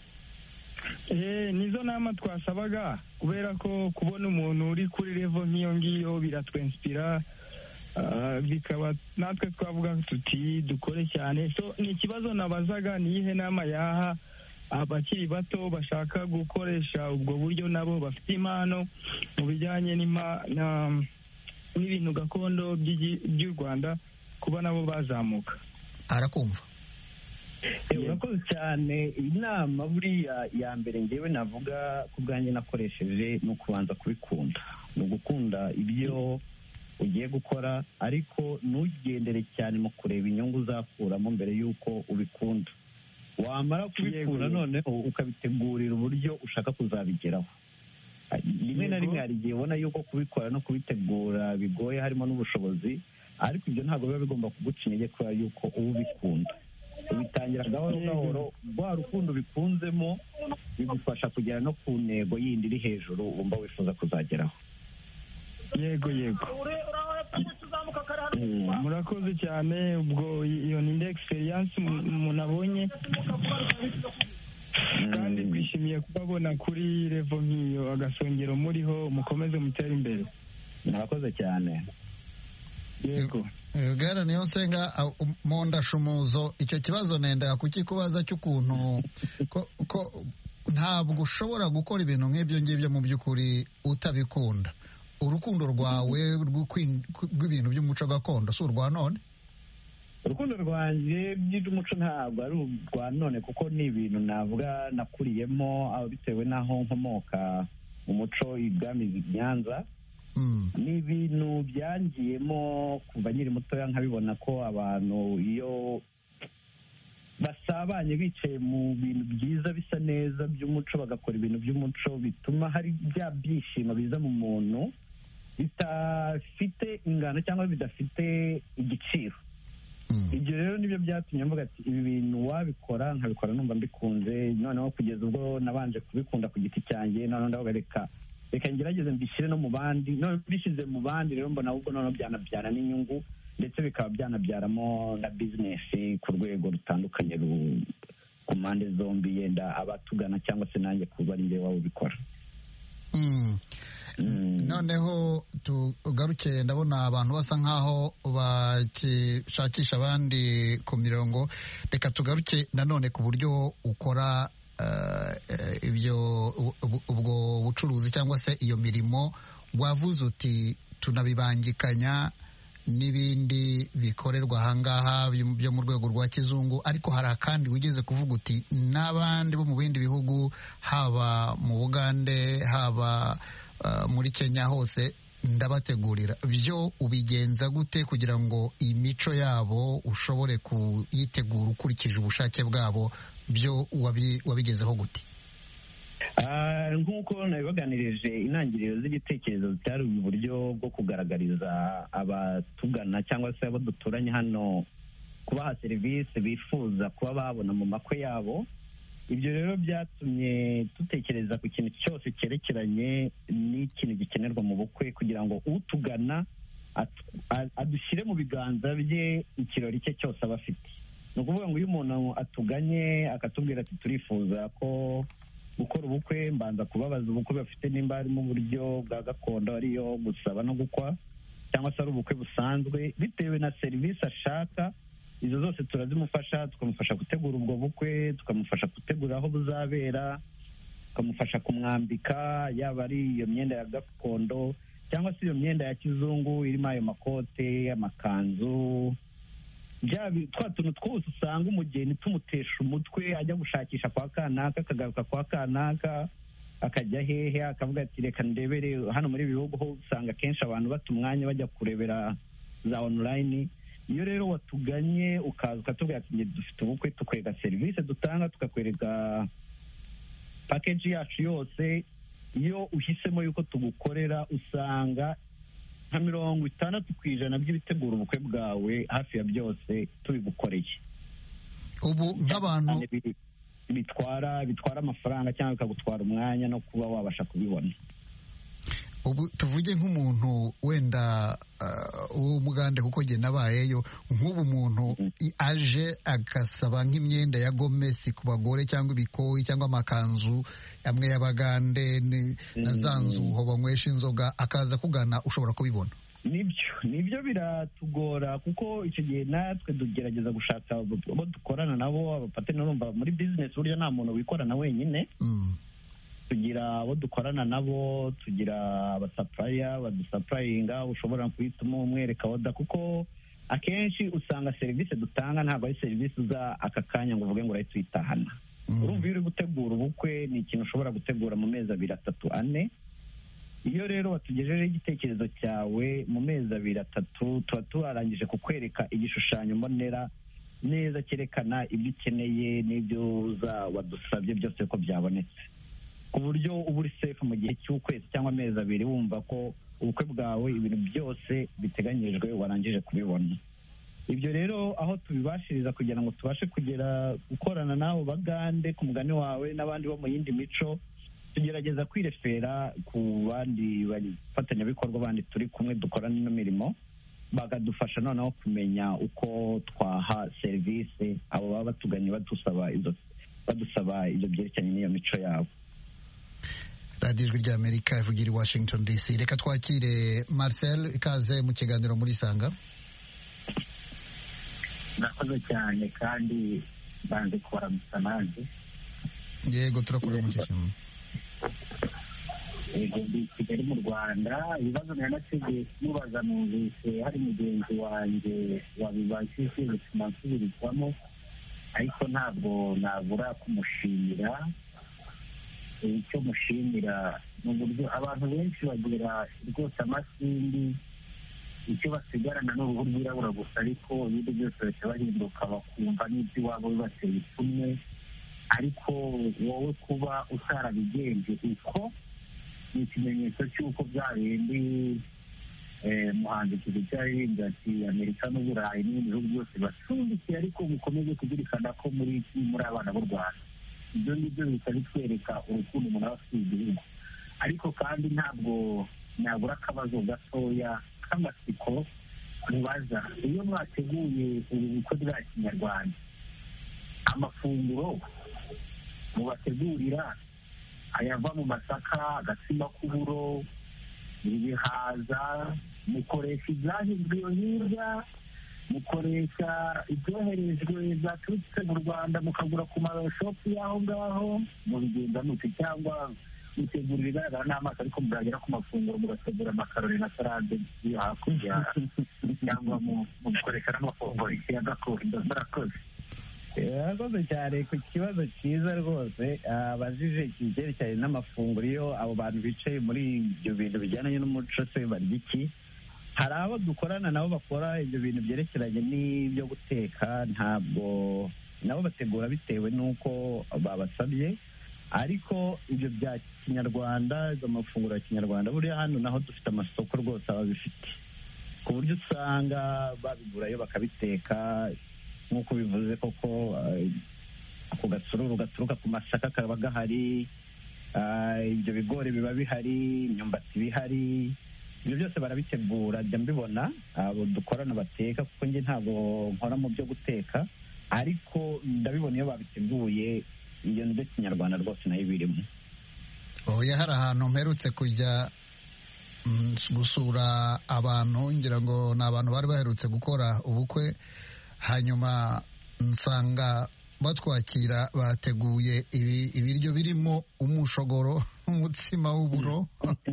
Nizo nama twasabaga, kubera ko kubona umuntu uri kuri level nk'iyo ngiyo biratwenspira, bikaba natwe twavuga tuti dukore cyane. So ni ikibazo nabazaga, ni iyihe nama yaha abakiri bato bashaka gukoresha ubwo buryo, nabo bafite impano mu bijyanye n'ibintu gakondo by'u Rwanda, kuba nabo bazamuka. Arakumva. Urakoze cyane. Inama buriya ya mbere ngewe navuga ku bwanjye nakoresheje ni ukubanza kubikunda, ni ugukunda ibyo ugiye gukora, ariko ntugendere cyane mu kureba inyungu uzakuramo mbere y'uko ubikunda. Wamara kubikunda noneho ukabitegurira uburyo ushaka kuzabigeraho. Rimwe na rimwe hari igihe ubona yuko kubikora no kubitegura bigoye, harimo n'ubushobozi, ariko ibyo ntabwo biba bigomba kuguca intege kubera yuko uba ubikunda. Ubitangira gahoro gahoro, rwa rukundo bikunzemo bigufasha kugera no ku ntego yindi iri hejuru wumva wifuza kuzageraho. Yego. Murakoze cyane. Ubwo iyo ni experience umuntu abonye, kandi twishimiye kubabona kuri level nk'iyo, agasongero muriho, mukomeze mutere imbere. Murakoze cyane. Yego. Gara niyo nsenga mu ndashumuzo, icyo kibazo nenda kukikubaza cy'ukuntu ko ntabwo ushobora gukora ibintu nk'ibyo ngibyo mu by'ukuri utabikunda. Urukundo rwawe rw'ibintu by'umuco gakondo si urwa none? Urukundo rwanjye by'umuco ntabwo ari urwa none, kuko ni ibintu navuga nakuriyemo bitewe n'aho nkomoka mu muco ibwami Nyanza. Ni ibintu byangiyemo kuva nkiri mutoya, nkabibona ko abantu iyo basabanye bicaye mu bintu byiza bisa neza by'umuco, bagakora ibintu by'umuco, bituma hari bya byishimo biza mu muntu bidafite ingano cyangwa bidafite igiciro. Ibyo rero nibyo byatumye mvuga ati ibi bintu wabikora, nkabikora numva mbikunze, noneho kugeza ubwo nabanje kubikunda ku giti cyanjye, noneho ndavuga reka ngerageze mbishyire no mu bandi. None bishyize mu bandi rero mbona ahubwo noneho byanabyara n'inyungu, ndetse bikaba byanabyaramo na bizinesi ku rwego rutandukanye ku mpande zombi, yenda abatugana cyangwa se nanjye kuba ari njyewe waba ubikora. Noneho tugaruke, ndabona abantu basa nkaho bakishakisha abandi ku mirongo. Reka tugaruke nanone ku buryo ukora ubwo bucuruzi cyangwa se iyo mirimo. Wavuze uti tunabibangikanya n'ibindi bikorerwa ahangaha byo mu rwego rwa kizungu, ariko hari akandi wigeze kuvuga uti n'abandi bo mu bindi bihugu, haba mu Bugande, haba muri Kenya, hose ndabategurira. Byo ubigenza gute kugira ngo imico yabo ushobore kuyitegura ukurikije ubushake bwabo? Byo wabigezeho gute? nk'uko nabibaganirije intangiriro z'igitekerezo zitari uburyo bwo kugaragariza abatugana cyangwa se abo duturanye hano kubaha serivisi bifuza kuba babona mu makwe yabo. Ibyo rero byatumye dutekereza ku kintu cyose cyerekeranye n'ikintu gikenerwa mu bukwe kugira ngo utugana adushyire mu biganza bye ikirori cye cyose aba afite. Ni ukuvuga ngo iyo umuntu atuganye akatubwira ati turifuza ko gukora ubukwe, mbanza kubabaza ubukwe bafite nimba harimo uburyo bwa gakondo ariyo gusaba no gukwa cyangwa se ari ubukwe busanzwe, bitewe na serivisi ashaka. Izo zose turazimufasha, tukamufasha gutegura ubwo bukwe, tukamufasha gutegura aho buzabera, tukamufasha kumwambika, yaba ari iyo myenda ya gakondo cyangwa se iyo myenda ya kizungu irimo ayo makote, amakanzu, twa tuntu twose usanga umugeni tumutesha umutwe, ajya gushakisha kwa kanaka, akagaruka kwa kanaka, akajya hehe, akavuga ati reka ndebere hano. Muri ibi bihugu ho usanga kenshi abantu bata umwanya bajya kurebera za online. Iyo rero watuganye ukaza ukatubwira ati dufite ubukwe, tukwereka serivisi dutanga, tukakwereka package yacu yose. Iyo uhisemo yuko tugukorera, usanga nka 60% by'ibitegura ubukwe bwawe hafi ya byose tubigukoreye. Ubu nk'abantu bitwara amafaranga cyangwa bikagutwara umwanya no kuba wabasha kubibona. Ubu tuvuge nk'umuntu wenda w'umugande kuko jye nabayeyo, nk'ubu umuntu aje agasaba nk'imyenda ya gomesi ku bagore cyangwa ibikoyi cyangwa amakanzu amwe y'abagande na za nzuho banywesha inzoga, akaza kugana, ushobora kubibona? Nibyo biratugora kuko icyo gihe natwe tugerageza gushaka abo dukorana nabo, abapateneri. Urumva muri business burya nta muntu wikorana wenyine. Tugira abo dukorana nabo, tugira abasapuraya badusapurayinga, ushobora guhitamo umwereka oda, kuko akenshi usanga serivisi dutanga ntabwo ari serivisi uza aka kanya ngo uvuge ngo urahita uyitahana. Urumva iyo uri gutegura ubukwe ni ikintu ushobora gutegura mu mezi 2, 3, 4. Iyo rero watugejejeho igitekerezo cyawe mu mezi 2, 3, tuba tuharangije kukwereka igishushanyo mbonera neza cyerekana ibyo ukeneye n'ibyo wadusabye byose ko byabonetse, ku buryo uba uri safe mu gihe cy'ukwezi cyangwa amezi 2 wumva ko ubukwe bwawe ibintu byose biteganyijwe warangije kubibona. Ibyo rero aho tubibashiriza kugira ngo tubashe kugera gukorana nabo bagande ku mugani wawe n'abandi bo mu yindi mico, tugerageza kwirefera ku bandi bafatanyabikorwa bandi turi kumwe dukorana ino mirimo, bakadufasha noneho kumenya uko twaha serivisi abo baba batuganye badusaba ibyo byerekeranye n'iyo mico yabo. radiyo ijwi ry'Amerika ivugira i Washington DC. Reka twakire Marcel, ikaze mu kiganiro muri Sanga. Murakoze cyane kandi banze kubaramutsa nanjye. Yego, turakuramutse. Yego, ndi Kigali mu Rwanda. Ibibazo nanategeye kumubaza numvise hari mugenzi wanjye wabibajije bituma nsubirwamo, ariko ntabwo nabura kumushimira. Icyo mushimira ni uburyo abantu benshi bagira rwose amasindi, icyo basigarana ni uruhu rwirabura gusa, ariko ibindi byose bahita bahinduka bakumva n'iby'iwabo bibateye ipfunwe. Ariko wowe kuba utarabigenje uko ni ikimenyetso cy'uko bya bindi muhanzi Kizito yahimbye ati Amerika n'Uburayi n'ibindi bihugu byose bacumbikiye, ariko mukomeze kuzirikana ko muri abana b'u Rwanda. Ibyo ngibyo bihita bitwereka urukundo umuntu aba afitiye igihugu. Ariko kandi ntabwo nabura akabazo gatoya k'amatsiko mubaza. Iyo mwateguye ubu bukwe bwa kinyarwanda, amafunguro mubategurira ayava mu masaka, agatsima k'uburo, ibihaza, mukoresha ibyahizwe iyo hirya, mukoresha ibyoherejwe zaturutse mu Rwanda mukagura ku mashopu y'aho ngaho, mubigenda mute cyangwa mutegura ibigaragara n'amaso ariko muragera ku mafunguro mugategura amakaroni na salade yo hakurya, cyangwa mukoresha n'amafunguro ya gakondo? Murakoze. Murakoze cyane ku kibazo cyiza rwose abajije icyerekeranye n'amafunguro. Iyo abo bantu bicaye muri ibyo bintu bijyanye n'umuco se barya iki? Hari abo dukorana nabo bakora ibyo bintu byerekeranye n'ibyo guteka, ntabwo nabo bategura bitewe n'uko babasabye. ariko ibyo bya kinyarwanda amafunguro ya kinyarwanda buriya hano naho dufite amasoko rwose ababifite ku buryo usanga babigurayo bakabiteka nk'uko bivuze koko ako gasururu gaturuka ku masaka kaba gahari, ibyo bigori biba bihari, imyumbati bihari, ibyo byose barabitegura njya mbibona abo dukorana bateka kuko njye ntabwo nkora mu byo guteka ariko ndabibona iyo babiteguye iyo ndyo kinyarwanda rwose nayo birimo. oya hari ahantu mperutse kujya gusura abantu ngira ngo ni abantu bari baherutse gukora ubukwe hanyuma nsanga batwakira bateguye ibiryo birimo umushogoro n'umutsima w'uburo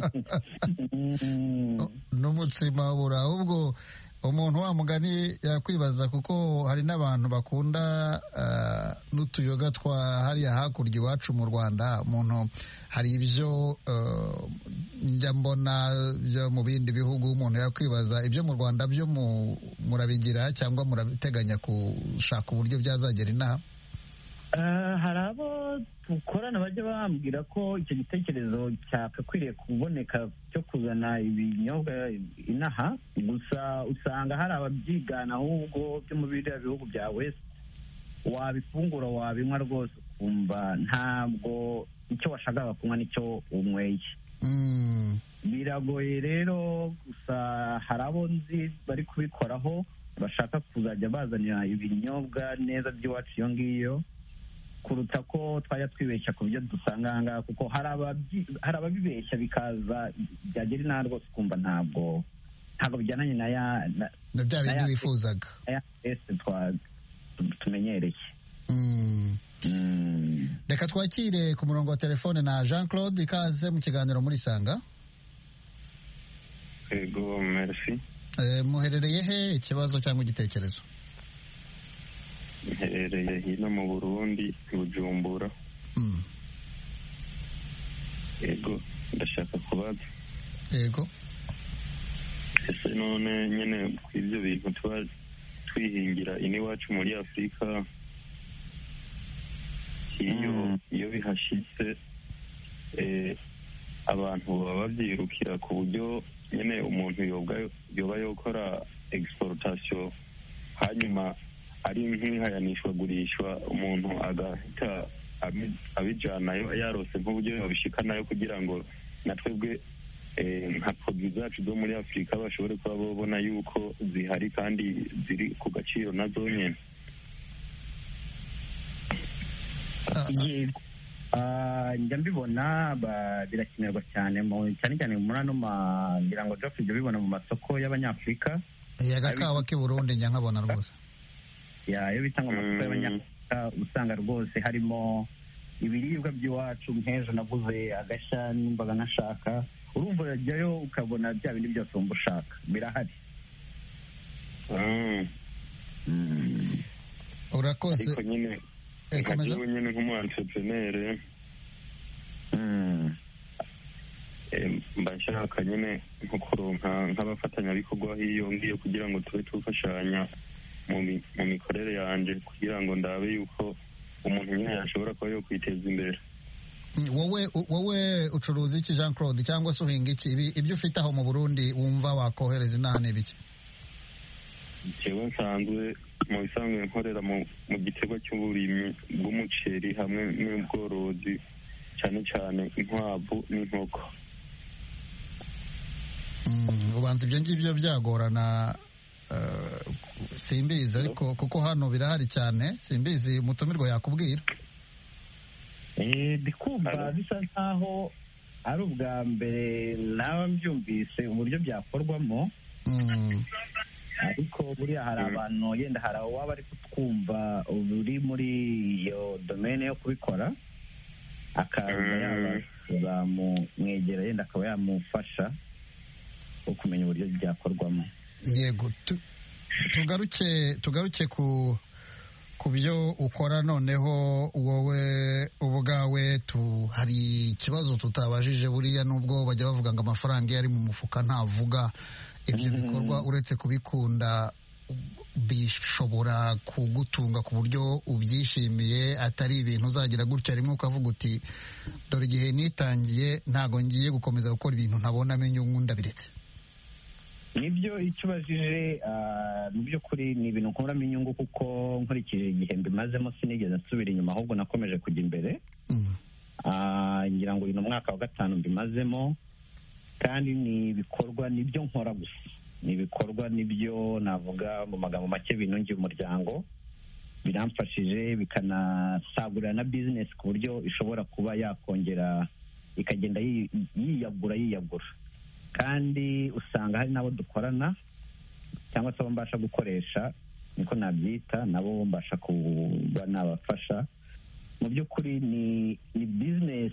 n'umutsima w'uburo ahubwo umuntu wa mugani yakwibaza kuko hari n'abantu bakunda n'utuyoga twa hariya hakurya iwacu mu Rwanda umuntu hari ibyo njya mbona byo mu bindi bihugu umuntu yakwibaza ibyo mu Rwanda byo murabigira cyangwa murabiteganya gushaka uburyo byazagera inaha. hari abo dukorana bajya bambwira ko icyo gitekerezo cyakakwiriye kuboneka cyo kuzana ibinyobwa inaha gusa usanga hari ababyigana ahubwo byo mu biriya bihugu bya west wabifungura wabinywa rwose ukumva ntabwo icyo washakaga kunywa nicyo unyweye. Biragoye rero gusa hari abo nzi bari kubikoraho bashaka kuzajya bazanira ibinyobwa neza by'iwacu iyo ngiyo kuruta ko twajya twibeshya ku byo dusanga aha ngaha kuko hari ababibeshya bikaza byagera inaha rwose ukumva ntabwo bijyananye na bya bindi wifuzaga tumenyereye. Reka twakire ku murongo wa telefone na Jean Claude ikaze mu kiganiro muri Sanga. Ego merci. Muherereye he ikibazo cyangwa igitekerezo? Muherereye hino mu Burundi Bujumbura. Ego ndashaka kubaza. Ego. Ese none nyene kw'ivyo bintu tuba twihingira iniwacu muri Afurika iyo bihashitse abantu baba bavyirukira ku buryo nyene umuntu yoba yokora exportation hanyuma ari nk'ihayanishwagurishwa umuntu agahita abijanayo yarose nk'uburyo yabishikanayo kugira ngo natwebwe nka produit zacu zo muri Afurika bashobore kuba babona yuko zihari kandi ziri ku gaciro nazo nyene. Njya mbibona birakenerwa cyane cyane muri ano ngira ngo Geoff ibyo bibona mu masoko y'abanyafurika agakawa k'i Burundi njya nkabona rwose iyo bitanga amasoko y'abanyafurika usanga rwose harimo ibiribwa by'iwacu nk'ejo naguze agashya n'imboga nkashaka urumva urajyayo ukabona bya bindi byose wumva ushaka birahari. urakoze ariko nyine nkajewe nyine nk'umu-entrepreneur mba nshaka nyine nko kuronka nk'abafatanyabikorwa hiyo ngiyo kugira ngo tube tufashanya mu mikorere yanje kugira ngo ndabe yuko umuntu nyine yashobora kuba yo kwiteza imbere. wowe ucuruza iki Jean Claude cyangwa se uhinga iki ibyo ufite aho mu Burundi wumva wakohereza inaha ni biki? jewe nsanzwe mu bisanzwe nkorera mu giterwa cy'uburimyi bw'umuceri hamwe n'ubworozi cyane cyane inkwavu n'inkoko. ubanza ibyo ngibyo byagorana simbizi ariko kuko hano birahari cyane simbizi umutumirwa yakubwira. ndikumva bisa nkaho ari ubwa mbere nawe mbyumvise uburyo byakorwamo ariko buriya hari abantu yenda hari waba ari kutwumva uri muri iyo domene yo kubikora akaza yazamumwegera yenda akaba yamufasha wo kumenya uburyo byakorwamo. Yego tugaruke ku byo ukora noneho wowe ubwawe hari ikibazo tutabajije buriya nubwo bajya bavuga ngo amafaranga iyo ari mu mufuka ntavuga ibyo bikorwa uretse kubikunda bishobora kugutunga ku buryo ubyishimiye, atari ibintu uzagira gutya rimwe ukavuga uti dore igihe nitangiye ntago ngiye gukomeza gukora ibintu ntabonamo inyungu ndabiretse. nibyo icyo ubajije mu by'ukuri ni ibintu nkuramo inyungu, kuko nkurikije igihe mbimazemo sinigeze nsubira inyuma, ahubwo nakomeje kujya imbere. ngira ngo uyu ni umwaka wa 5 mbimazemo, kandi ni ibikorwa nibyo nkora gusa, ni ibikorwa nibyo navuga mu magambo make binungiye umuryango, biramfashije bikanasagurira na business ku buryo ishobora kuba yakongera ikagenda yiyagura, kandi usanga hari n'abo dukorana cyangwa se abo mbasha gukoresha, niko nabyita, nabo mbasha kuba nabafasha. mu by'ukuri ni business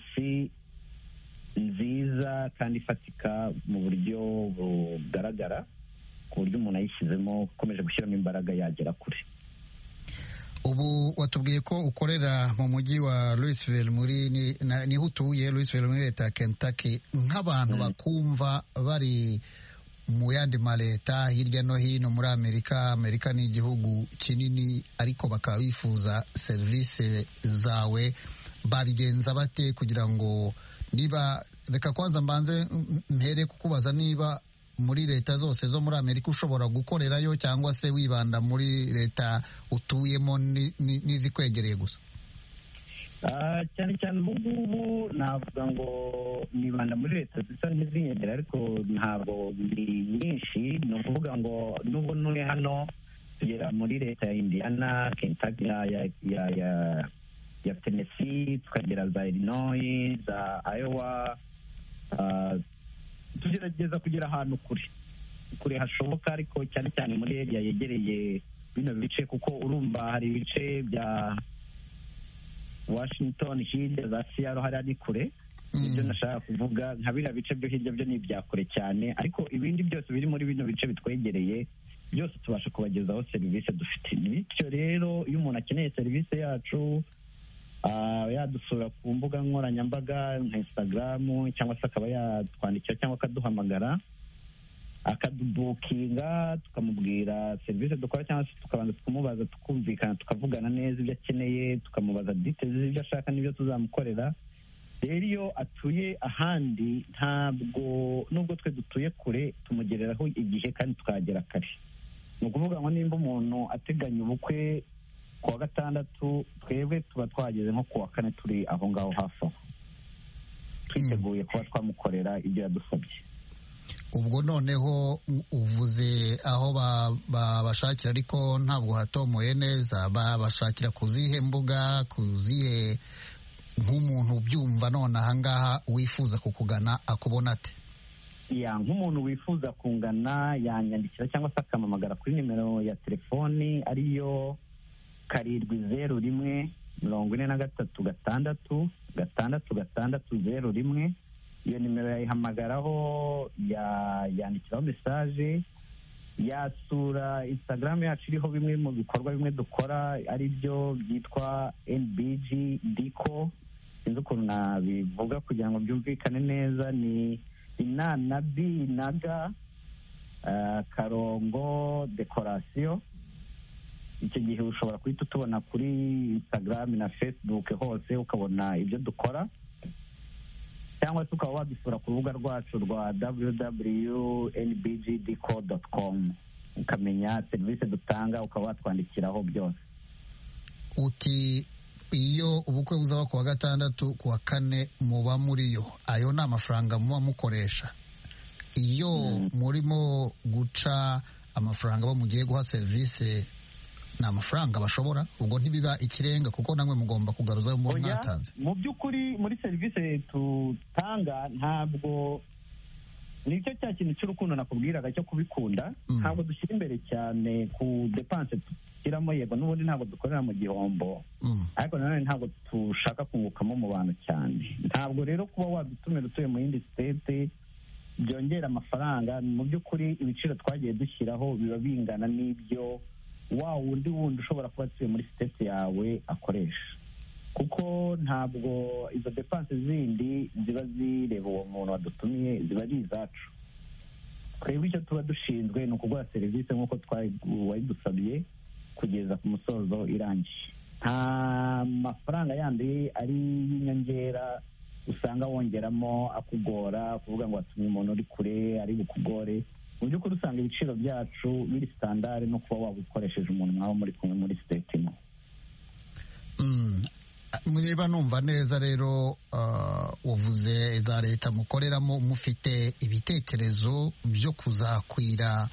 nziza kandi ifatika mu buryo bugaragara, ku buryo umuntu ayishyizemo ukomeje gushyiramo imbaraga yagera kure. Ubu watubwiye ko ukorera mu mujyi wa Louisville, niho utuye, Louisville muri leta ya Kentucky. Nk'abantu bakumva bari mu yandi maleta hirya no hino muri Amerika ni igihugu kinini, ariko bakaba bifuza serivisi zawe, babigenza bate kugira ngo reka kwanza mbanze mpere kukubaza niba muri leta zose zo muri Amerika ushobora gukorerayo, cyangwa se wibanda muri leta utuyemo n'izikwegereye gusa? cyane cyane ubu ngubu navuga ngo nibanda muri leta zisa nk'izinyegera, ariko ntabwo ni nyinshi. ni ukuvuga ngo nubwo nuri hano tugera muri leta ya Indiana, Kentucky, ya Tennessee, tukagera za Illinois, za Iowa, tugerageza kugera ahantu kure hashoboka, ariko cyane cyane muri area yegereye bino bice, kuko urumva hari ibice bya Washington hirya za Seattle hariya ni kure. ibyo nashaka kuvuga, nka biriya bice byo hirya byo ni ibya kure cyane, ariko ibindi byose biri muri bino bice bitwegereye byose tubasha kubagezaho serivisi dufite. Bityo rero iyo umuntu akeneye serivisi yacu yadusura ku mbuga nkoranyambaga nka Instagram, cyangwa se akaba yatwandikira cyangwa akaduhamagara, akadubukinga, tukamubwira serivisi dukora, cyangwa se tukabanza tukumubaza, tukumvikana, tukavugana neza ibyo akeneye, tukamubaza details z'ibyo ashaka n'ibyo tuzamukorera. rero iyo atuye ahandi, ntabwo nubwo twe dutuye kure, tumugereraho igihe kandi tukahagera kare. ni ukuvuga ngo nimba umuntu ateganya ubukwe ku wa 6, twebwe tuba twageze nko ku wa 4 turi aho ngaho hafi aho, twiteguye kuba twamukorera ibyo yadusabye. Ubwo noneho uvuze aho babashakira, ariko ntabwo hatomoye neza. Babashakira ku zihe mbuga, ku zihe, nk'umuntu ubyumva none ahangaha wifuza kukugana akubona ate? Nk'umuntu wifuza kungana yanyandikira cyangwa se akamamagara kuri nimero ya telefoni ariyo 701 43 666 iyo nimero yayihamagaraho, yandikiraho mesaje, yasura Instagram yacu iriho bimwe mu bikorwa bimwe dukora, ari byo byitwa NBG Deco. sinzi ukuntu nabivuga kugira ngo byumvikane neza, ni inana B naga karongo decoration. icyo gihe ushobora guhita utubona kuri Instagram na Facebook hose, ukabona ibyo dukora, cyangwa se ukaba wadusura ku rubuga rwacu rwa www.nbgdeco.com ukamenya serivisi dutanga, ukaba watwandikiraho byose. Uti iyo ubukwe buzaba ku wa 6, ku wa 4 muba muriyo, ayo ni amafaranga muba mukoresha? Iyo murimo guca amafaranga bo mugiye guha serivisi, ni amafaranga bashobora, ubwo ntibiba ikirenga, kuko namwe mugomba kugaruza mu mwatanze? Mu by'ukuri muri serivisi tutanga, ntabwo nicyo cya kintu cy'urukundo nakubwiraga cyo kubikunda. Ntabwo dushyira imbere cyane ku depanse dushyiramo, yego n'ubundi ntabwo dukorera mu gihombo, ariko nanone ntabwo dushaka kungukamo mu bantu cyane. Ntabwo rero kuba wadutumira utuye mu yindi state byongera amafaranga. Mu by'ukuri ibiciro twagiye dushyiraho biba bingana n'ibyo wa wundi ushobora kuba atuye muri state yawe akoresha, kuko ntabwo izo depanse zindi ziba zireba uwo muntu wadutumiye, ziba ari izacu. twebwe icyo tuba dushinzwe ni ukuguha serivisi nk'uko wayidusabye kugeza ku musozo irangiye. nta mafaranga yandi ari y'inyongera usanga wongeramo akugora kuvuga ngo watumye umuntu uri kure ari bukugore. mu by'ukuri usanga ibiciro byacu biri sitandari no kuba waba ukoresheje umuntu mwaba muri kumwe muri siteti imwe. niba numva neza rero uvuze za leta mukoreramo mufite ibitekerezo byo kuzakwira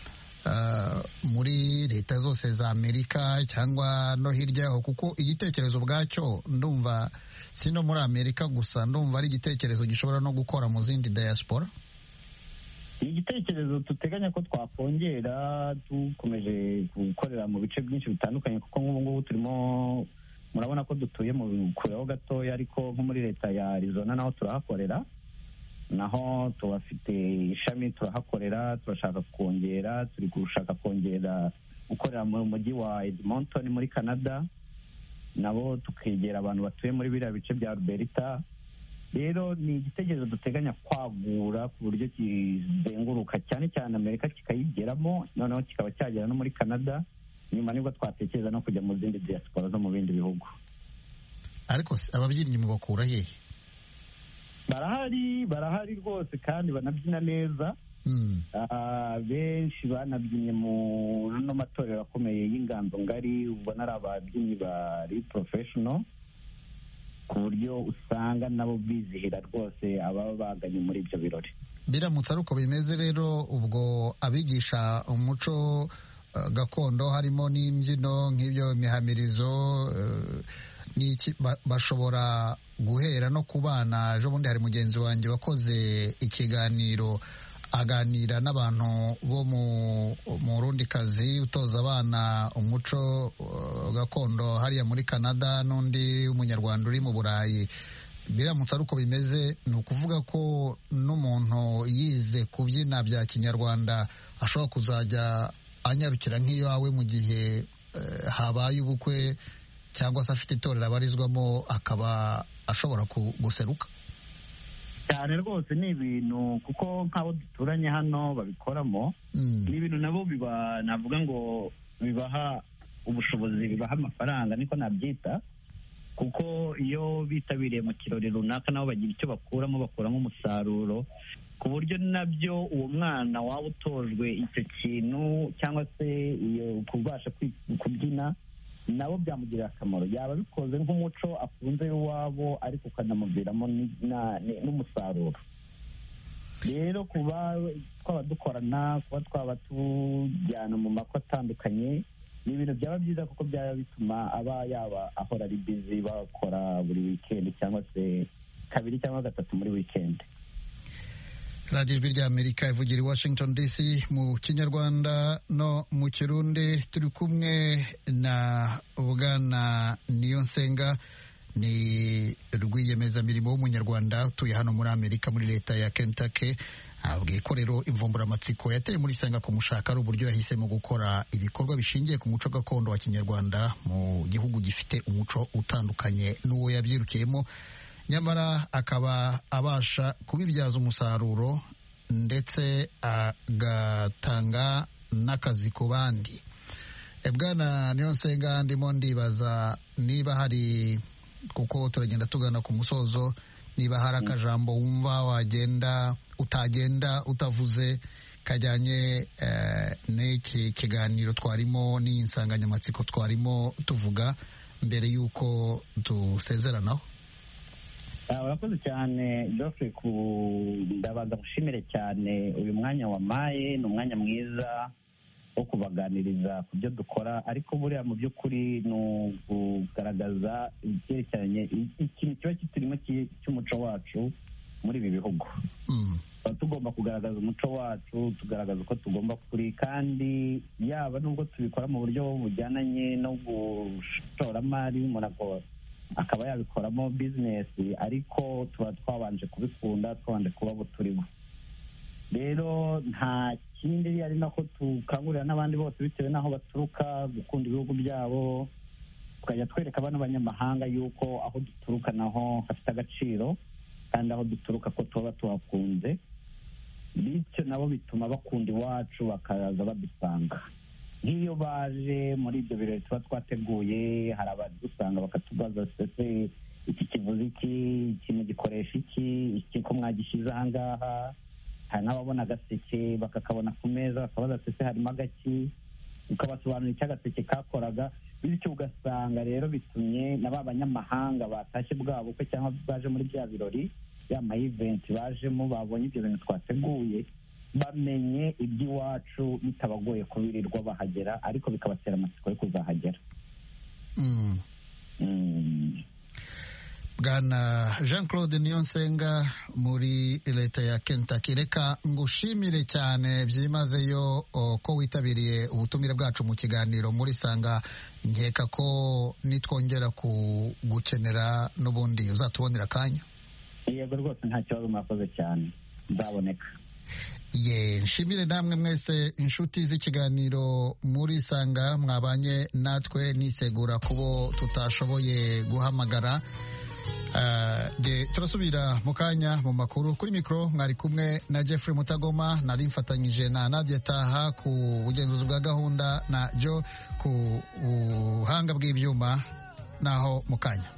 muri leta zose za Amerika cyangwa no hirya yaho, kuko igitekerezo bwacyo ndumva si no muri Amerika gusa, ndumva ari igitekerezo gishobora no gukora mu zindi diaspora. igitekerezo duteganya ko twakongera dukomeje gukorera mu bice byinshi bitandukanye, kuko nk'ubu ngubu turimo murabona ko dutuye mu kureho gatoya, ariko nko muri leta ya Arizona naho turahakorera, naho tubafite ishami turahakorera. turashaka kongera, turi gushaka kongera gukorera mu mujyi wa Edmonton muri Canada, nabo tukegera abantu batuye muri biriya bice bya Alberta. rero ni igitekerezo duteganya kwagura ku buryo kizenguruka cyane cyane Amerika kikayigeramo, noneho kikaba cyagera no muri Canada. nyuma nibwo twatekereza no kujya mu zindi diaspora zo mu bindi bihugu. ariko ababyinnyi mubakura hehe? barahari rwose kandi banabyina neza. benshi banabyinnye mu no matorero akomeye y'inganzo ngari, ubona ari ababyinnyi bari professional, ku buryo usanga nabo bizihira rwose ababa baganye muri ibyo birori. biramutse ari uko bimeze rero, ubwo abigisha umuco gakondo harimo n'imbyino nk'ibyo imihamirizo bashobora guhera no ku bana. ejo bundi hari mugenzi wanjye wakoze ikiganiro aganira n'abantu bo mu rundikazi utoza abana umuco gakondo hariya muri Canada, n'undi w'umunyarwanda uri mu Burayi. biramutse ari uko bimeze, ni ukuvuga ko n'umuntu yize kubyina bya kinyarwanda ashobora kuzajya anyarukira nk'iwawe mu gihe habaye ubukwe cyangwa se afite itorero abarizwamo akaba ashobora guseruka cyane rwose. ni ibintu kuko nk'abo duturanye hano babikoramo, ni ibintu nabo navuga ngo bibaha ubushobozi, bibaha amafaranga, niko nabyita, kuko iyo bitabiriye mu kirori runaka nabo bagira icyo bakuramo umusaruro, ku buryo nabyo uwo mwana waba utojwe icyo kintu cyangwa se kubasha kubyina nabo byamugirira akamaro. yaba bikoze nk'umuco akunze iwabo, ariko ukanamuviramo n'umusaruro. rero kuba twaba dukorana, kuba twaba tujyana mu mako atandukanye, ni ibintu byaba byiza kuko byaba bituma yaba ahora ari bizi, bakora buri wikendi cyangwa se 2 cyangwa 3 muri wikendi. radiyo ijwi ry'Amerika ivugira i Washington DC mu kinyarwanda no mu kirundi. turi kumwe na Bwana Niyonsenga, ni rwiyemezamirimo w'umunyarwanda utuye hano muri Amerika muri leta ya Kentucky. abwiye ko rero imvumburamatsiko yateye muri Senga kumushaka ari uburyo yahisemo gukora ibikorwa bishingiye ku muco gakondo wa kinyarwanda mu gihugu gifite umuco utandukanye n'uwo yabyirukiyemo, nyamara akaba abasha kubibyaza umusaruro ndetse agatanga n'akazi ku bandi. Bwana Niyonsenga, ndimo ndibaza niba hari, kuko turagenda tugana ku musozo, niba hari akajambo wumva utagenda utavuze kajyanye n'iki kiganiro twarimo n'iyi nsanganyamatsiko twarimo tuvuga mbere y'uko dusezeranaho. urakoze cyane Geoffrey, ndabanza gushimire cyane uyu mwanya wampaye. ni umwanya mwiza wo kubaganiriza ku byo dukora, ariko buriya mu by'ukuri ni ukugaragaza ibyerekeranye ikintu kiba kiturimo cy'umuco wacu muri ibi bihugu. tuba tugomba kugaragaza umuco wacu, tugaragaza uko tugomba kuri, kandi yaba nubwo tubikora mu buryo bujyananye no gushoramari, umuntu akaba yabikoramo bizinesi, ariko tuba twabanje kubikunda, twabanje kuba abo turimo. rero nta kindi ari nako tukangurira n'abandi bose bitewe n'aho baturuka gukunda ibihugu byabo, tukajya twereka abana b'abanyamahanga yuko aho duturuka naho hafite agaciro, kandi aho duturuka ko tuba tuhakunze. bityo nabo bituma bakunda iwacu bakaza badusanga. Nk'iyo baje muri ibyo birori tuba twateguye, hari abadusanga bakatubaza ese iki kivuze iki, ikintu gikoresha iki ko mwagishyize aha ngaha. Hari n'ababona agaseke bakakabona ku meza bakabaza ese harimo agaki, ukabasobanurira icyo agaseke kakoraga. Bityo ugasanga rero bitumye na ba banyamahanga batashye bwa bukwe cyangwa baje muri bya birori, ya ma event bajemo, babonye ibyo bintu twateguye, bamenye iby'iwacu bitabagoye kubirirwa bahagera, ariko bikabatera amatsiko yo kuzahagera. Bwana Jean Claude Niyonsenga muri leta ya Kentucky, reka ngushimire cyane byimazeyo ko witabiriye ubutumire bwacu mu kiganiro muri Sanga. Nkeka ko nitwongera kugukenera n'ubundi uzatubonera akanya. Yego rwose, nta kibazo, mwakoze cyane, nzaboneka. Nshimire namwe mwese inshuti z'ikiganiro muri Sanga mwabanye natwe, nisegura kubo tutashoboye guhamagara. Turasubira mu kanya mu makuru. Kuri mikoro mwari kumwe na Jeffrey Mutagoma, nari mfatanyije na Nadia Taha ku bugenzuzi bwa gahunda na Jo ku buhanga bw'ibyuma. Naho mu kanya.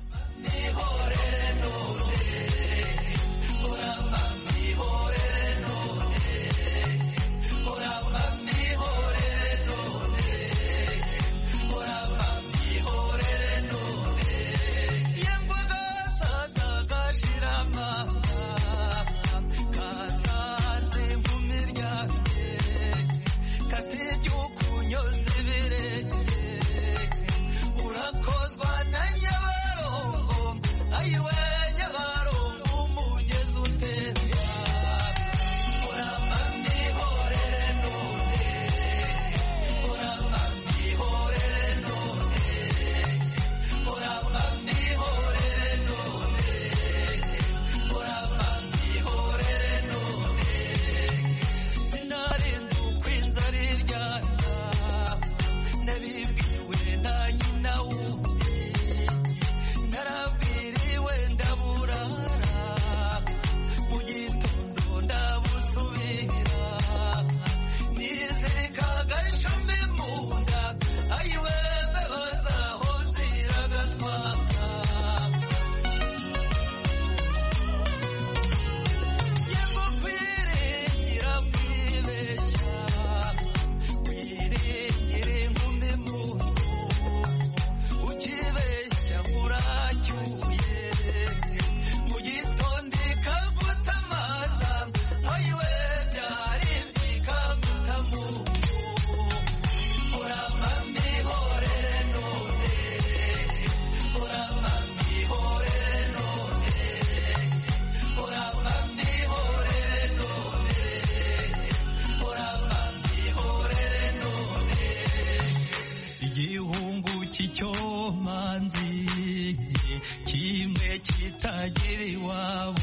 Cyomanzi kimwe kitagira iwabo.